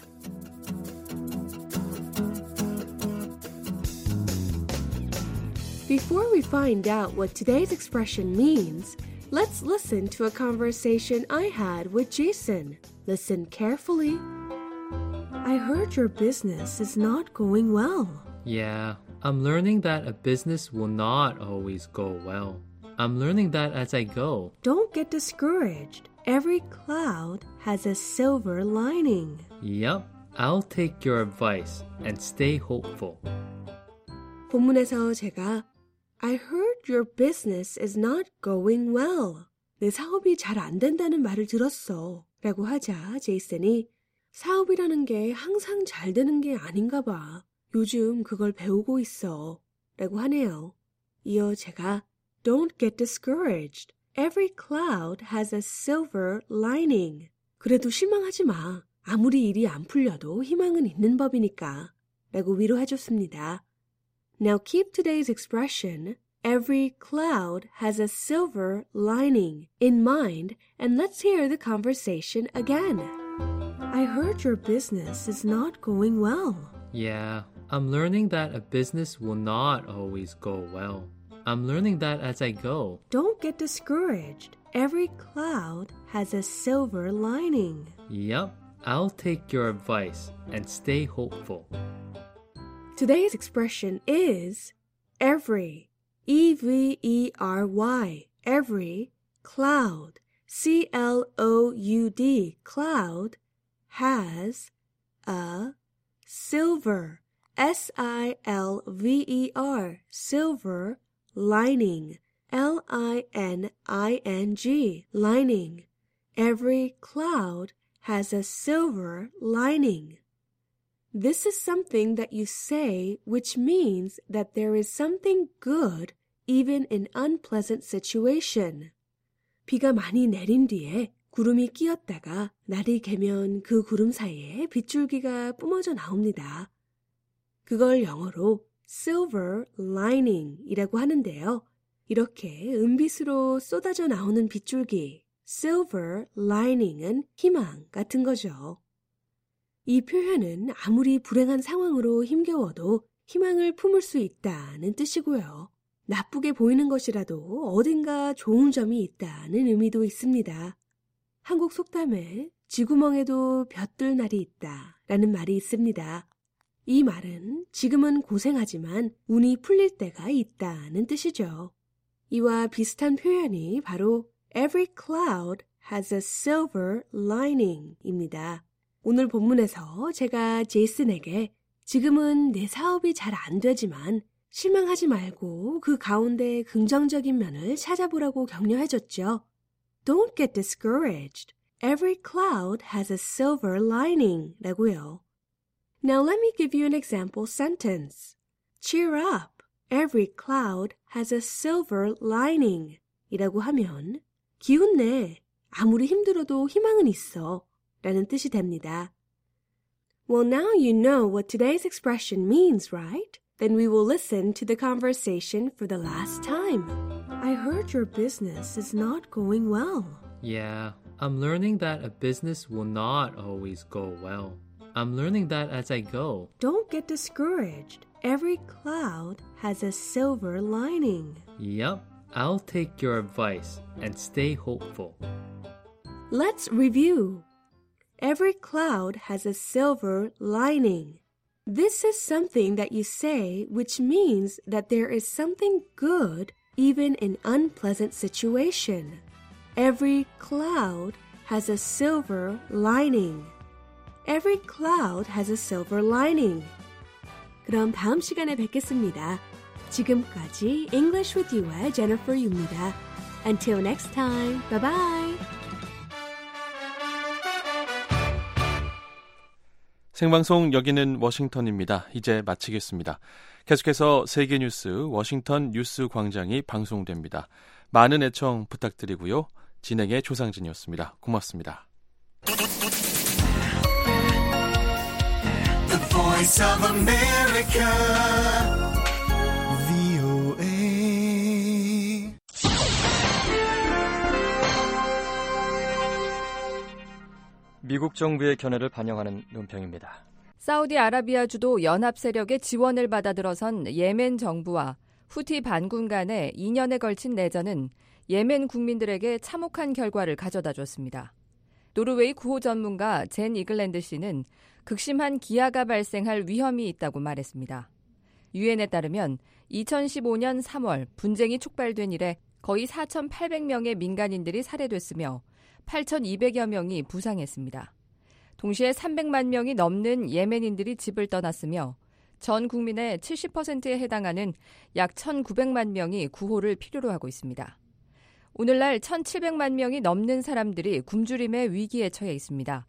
S14: Before we find out what today's expression means, let's listen to a conversation I had with Jason. Listen carefully. I heard your business is not going well.
S15: Yeah, I'm learning that a business will not always go well. I'm learning that as I go.
S14: Don't get discouraged. Every cloud has a silver lining.
S15: Yep, I'll take your advice and stay hopeful.
S14: 본문에서 제가 I heard your business is not going well. 내 사업이 잘 안 된다는 말을 들었어. 라고 하자 제이슨이 사업이라는 게 항상 잘 되는 게 아닌가 봐. 요즘 그걸 배우고 있어. 라고 하네요. 이어 제가 Don't get discouraged. Every cloud has a silver lining. 그래도 실망하지 마. 아무리 일이 안 풀려도 희망은 있는 법이니까. 라고 위로해줬습니다. Now keep today's expression Every cloud has a silver lining in mind and let's hear the conversation again. I heard your business is not going well.
S15: Yeah, I'm learning that a business will not always go well. I'm learning that as I go.
S14: Don't get discouraged. Every cloud has a silver lining.
S15: Yep, I'll take your advice and stay hopeful.
S14: Today's expression is every. E V E R Y, every, cloud, C L O U D, cloud, has a silver, S I L V E R, silver, lining, L I N I N G, lining. Every cloud has a silver lining. This is something that you say which means that there is something good even in unpleasant situation. 비가 많이 내린 뒤에 구름이 끼었다가 날이 개면 그 구름 사이에 빗줄기가 뿜어져 나옵니다. 그걸 영어로 silver lining이라고 하는데요. 이렇게 은빛으로 쏟아져 나오는 빗줄기, silver lining은 희망 같은 거죠. 이 표현은 아무리 불행한 상황으로 힘겨워도 희망을 품을 수 있다는 뜻이고요. 나쁘게 보이는 것이라도 어딘가 좋은 점이 있다는 의미도 있습니다. 한국 속담에 쥐구멍에도 볕들 날이 있다 라는 말이 있습니다. 이 말은 지금은 고생하지만 운이 풀릴 때가 있다는 뜻이죠. 이와 비슷한 표현이 바로 Every cloud has a silver lining입니다. 오늘 본문에서 제가 제이슨에게 지금은 내 사업이 잘 안 되지만 실망하지 말고 그 가운데 긍정적인 면을 찾아보라고 격려해줬죠. Don't get discouraged. Every cloud has a silver lining 라고요. Now let me give you an example sentence. Cheer up. Every cloud has a silver lining 이라고 하면 기운내. 아무리 힘들어도 희망은 있어. 라는 뜻이 됩니다. Well, now you know what today's expression means, right? Then we will listen to the conversation for the last time. I heard your business is not going well.
S15: Yeah, I'm learning that a business will not always go well. I'm learning that as I go.
S14: Don't get discouraged. Every cloud has a silver lining.
S15: Yep, I'll take your advice and stay hopeful.
S14: Let's review. Every cloud has a silver lining. This is something that you say which means that there is something good even in unpleasant situation. Every cloud has a silver lining. Every cloud has a silver lining. 그럼 다음 시간에 뵙겠습니다. 지금까지 English with You의 Jennifer Yu입니다. Until next time, bye bye.
S6: 생방송 여기는 워싱턴입니다. 이제 마치겠습니다. 계속해서 세계 뉴스 워싱턴 뉴스 광장이 방송됩니다. 많은 애청 부탁드리고요. 진행의 조상진이었습니다. 고맙습니다.
S2: The Voice of America, 브이오에이.
S16: 미국 정부의 견해를 반영하는 논평입니다.
S17: 사우디아라비아 주도 연합 세력의 지원을 받아 들어선 예멘 정부와 후티 반군 간의 이 년에 걸친 내전은 예멘 국민들에게 참혹한 결과를 가져다 줬습니다. 노르웨이 구호 전문가 젠 이글랜드 씨는 극심한 기아가 발생할 위험이 있다고 말했습니다. 유엔에 따르면 이천십오 년 삼월 분쟁이 촉발된 이래 거의 사천팔백 명의 민간인들이 살해됐으며 팔천이백여 명이 부상했습니다. 동시에 삼백만 명이 넘는 예멘인들이 집을 떠났으며 전 국민의 칠십 퍼센트에 해당하는 약 천구백만 명이 구호를 필요로 하고 있습니다. 오늘날 천칠백만 명이 넘는 사람들이 굶주림의 위기에 처해 있습니다.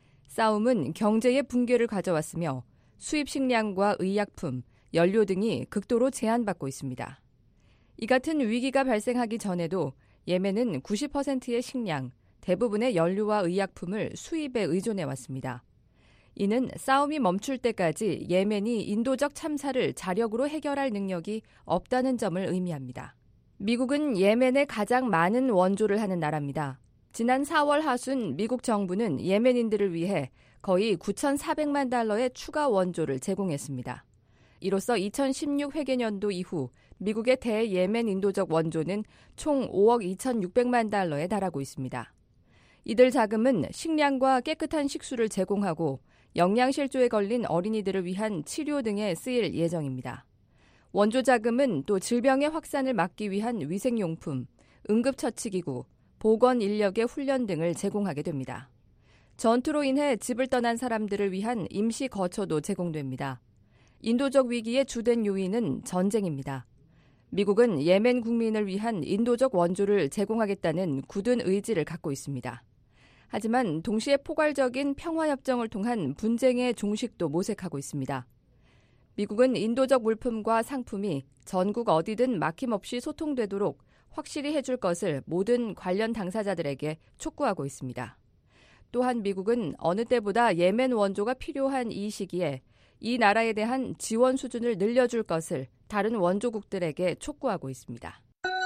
S17: 싸움은 경제의 붕괴를 가져왔으며 수입 식량과 의약품, 연료 등이 극도로 제한받고 있습니다. 이 같은 위기가 발생하기 전에도 예멘은 구십 퍼센트의 식량, 대부분의 연료와 의약품을 수입에 의존해왔습니다. 이는 싸움이 멈출 때까지 예멘이 인도적 참사를 자력으로 해결할 능력이 없다는 점을 의미합니다. 미국은 예멘에 가장 많은 원조를 하는 나라입니다. 지난 사월 하순 미국 정부는 예멘인들을 위해 거의 구천사백만 달러의 추가 원조를 제공했습니다. 이로써 이천십육 회계년도 이후 미국의 대예멘 인도적 원조는 총 오억 이천육백만 달러에 달하고 있습니다. 이들 자금은 식량과 깨끗한 식수를 제공하고 영양실조에 걸린 어린이들을 위한 치료 등에 쓰일 예정입니다. 원조 자금은 또 질병의 확산을 막기 위한 위생용품, 응급처치기구, 보건 인력의 훈련 등을 제공하게 됩니다. 전투로 인해 집을 떠난 사람들을 위한 임시 거처도 제공됩니다. 인도적 위기의 주된 요인은 전쟁입니다. 미국은 예멘 국민을 위한 인도적 원조를 제공하겠다는 굳은 의지를 갖고 있습니다. 하지만 동시에 포괄적인 평화협정을 통한 분쟁의 종식도 모색하고 있습니다. 미국은 인도적 물품과 상품이 전국 어디든 막힘없이 소통되도록 확실히 해줄 것을 모든 관련 당사자들에게 촉구하고 있습니다. 또한 미국은 어느 때보다 예멘 원조가 필요한 이 시기에 이 나라에 대한 지원 수준을 늘려줄 것을 다른 원조국들에게 촉구하고 있습니다.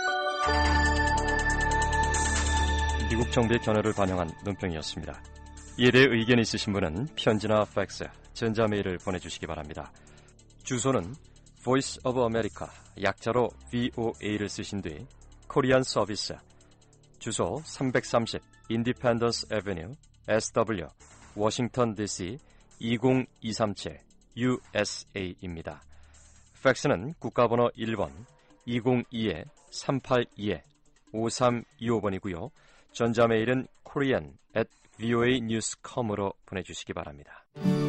S16: 미국 정부의 견해를 반영한 논평이었습니다. 이에 대해 의견 있으신 분은 편지나 팩스, 전자메일을 보내주시기 바랍니다. 주소는 Voice of America, 약자로 브이오에이를 쓰신 뒤 코리안 서비스, 주소 삼백삼십 Independence Avenue, 에스더블유, 워싱턴 디씨 이공이삼칠 유에스에이입니다. 팩스는 국가번호 일 번 이공이 삼팔이 오삼이오 번이고요. 전자메일은 korean at voa news dot com으로 보내주시기 바랍니다.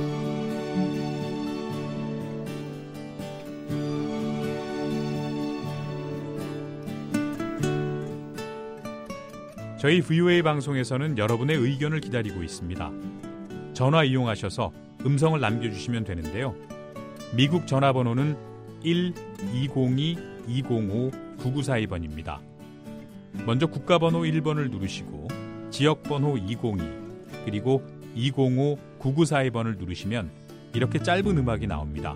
S18: 저희 브이오에이 방송에서는 여러분의 의견을 기다리고 있습니다. 전화 이용하셔서 음성을 남겨주시면 되는데요. 미국 전화번호는 일 이공이 이공오 구구사이 번입니다. 먼저 국가번호 일 번을 누르시고 지역번호 이공이 그리고 이공오 구구사이 번을 누르시면 이렇게 짧은 음악이 나옵니다.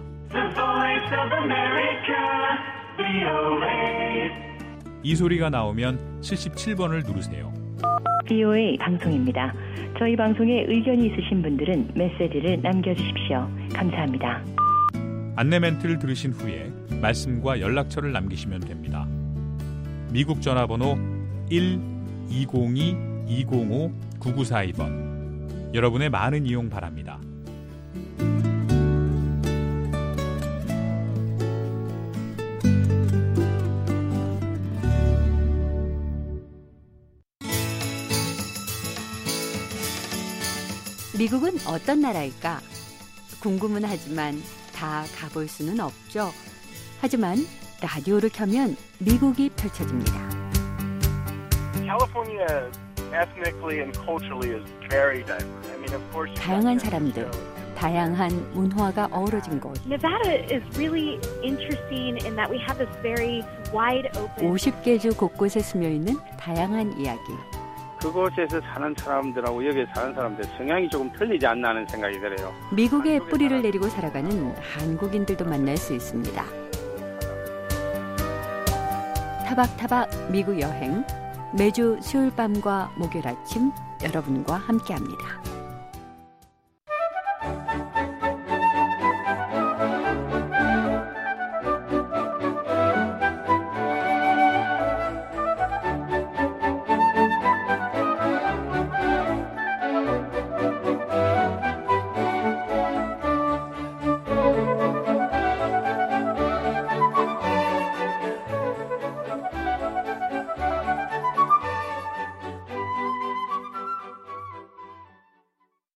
S18: 이 소리가 나오면 칠십칠 번을 누르세요.
S19: 브이오에이 방송입니다. 저희 방송에 의견이 있으신 분들은 메시지를 남겨주십시오. 감사합니다.
S18: 안내 멘트를 들으신 후에 말씀과 연락처를 남기시면 됩니다. 미국 전화번호 일 이공이 이공오 구구사이 번 여러분의 많은 이용 바랍니다.
S8: 미국은 어떤 나라일까? 궁금은 하지만 다 가볼 수는 없죠. 하지만 라디오를 켜면 미국이 펼쳐집니다.
S20: California ethnically and culturally is very diverse. I mean, of course.
S8: 다양한 사람들, 다양한 문화가 어우러진 곳.
S21: Nevada is really interesting in that we have this very wide open.
S8: 오십 개 주 곳곳에 스며 있는 다양한 이야기.
S22: 그곳에서 사는 사람들하고 여기에 사는 사람들 성향이 조금 틀리지 않나 하는 생각이 들어요.
S8: 미국에 뿌리를 내리고 살아가는 한국인들도 만날 수 있습니다. 타박타박 미국 여행 매주 수요일 밤과 목요일 아침 여러분과 함께합니다.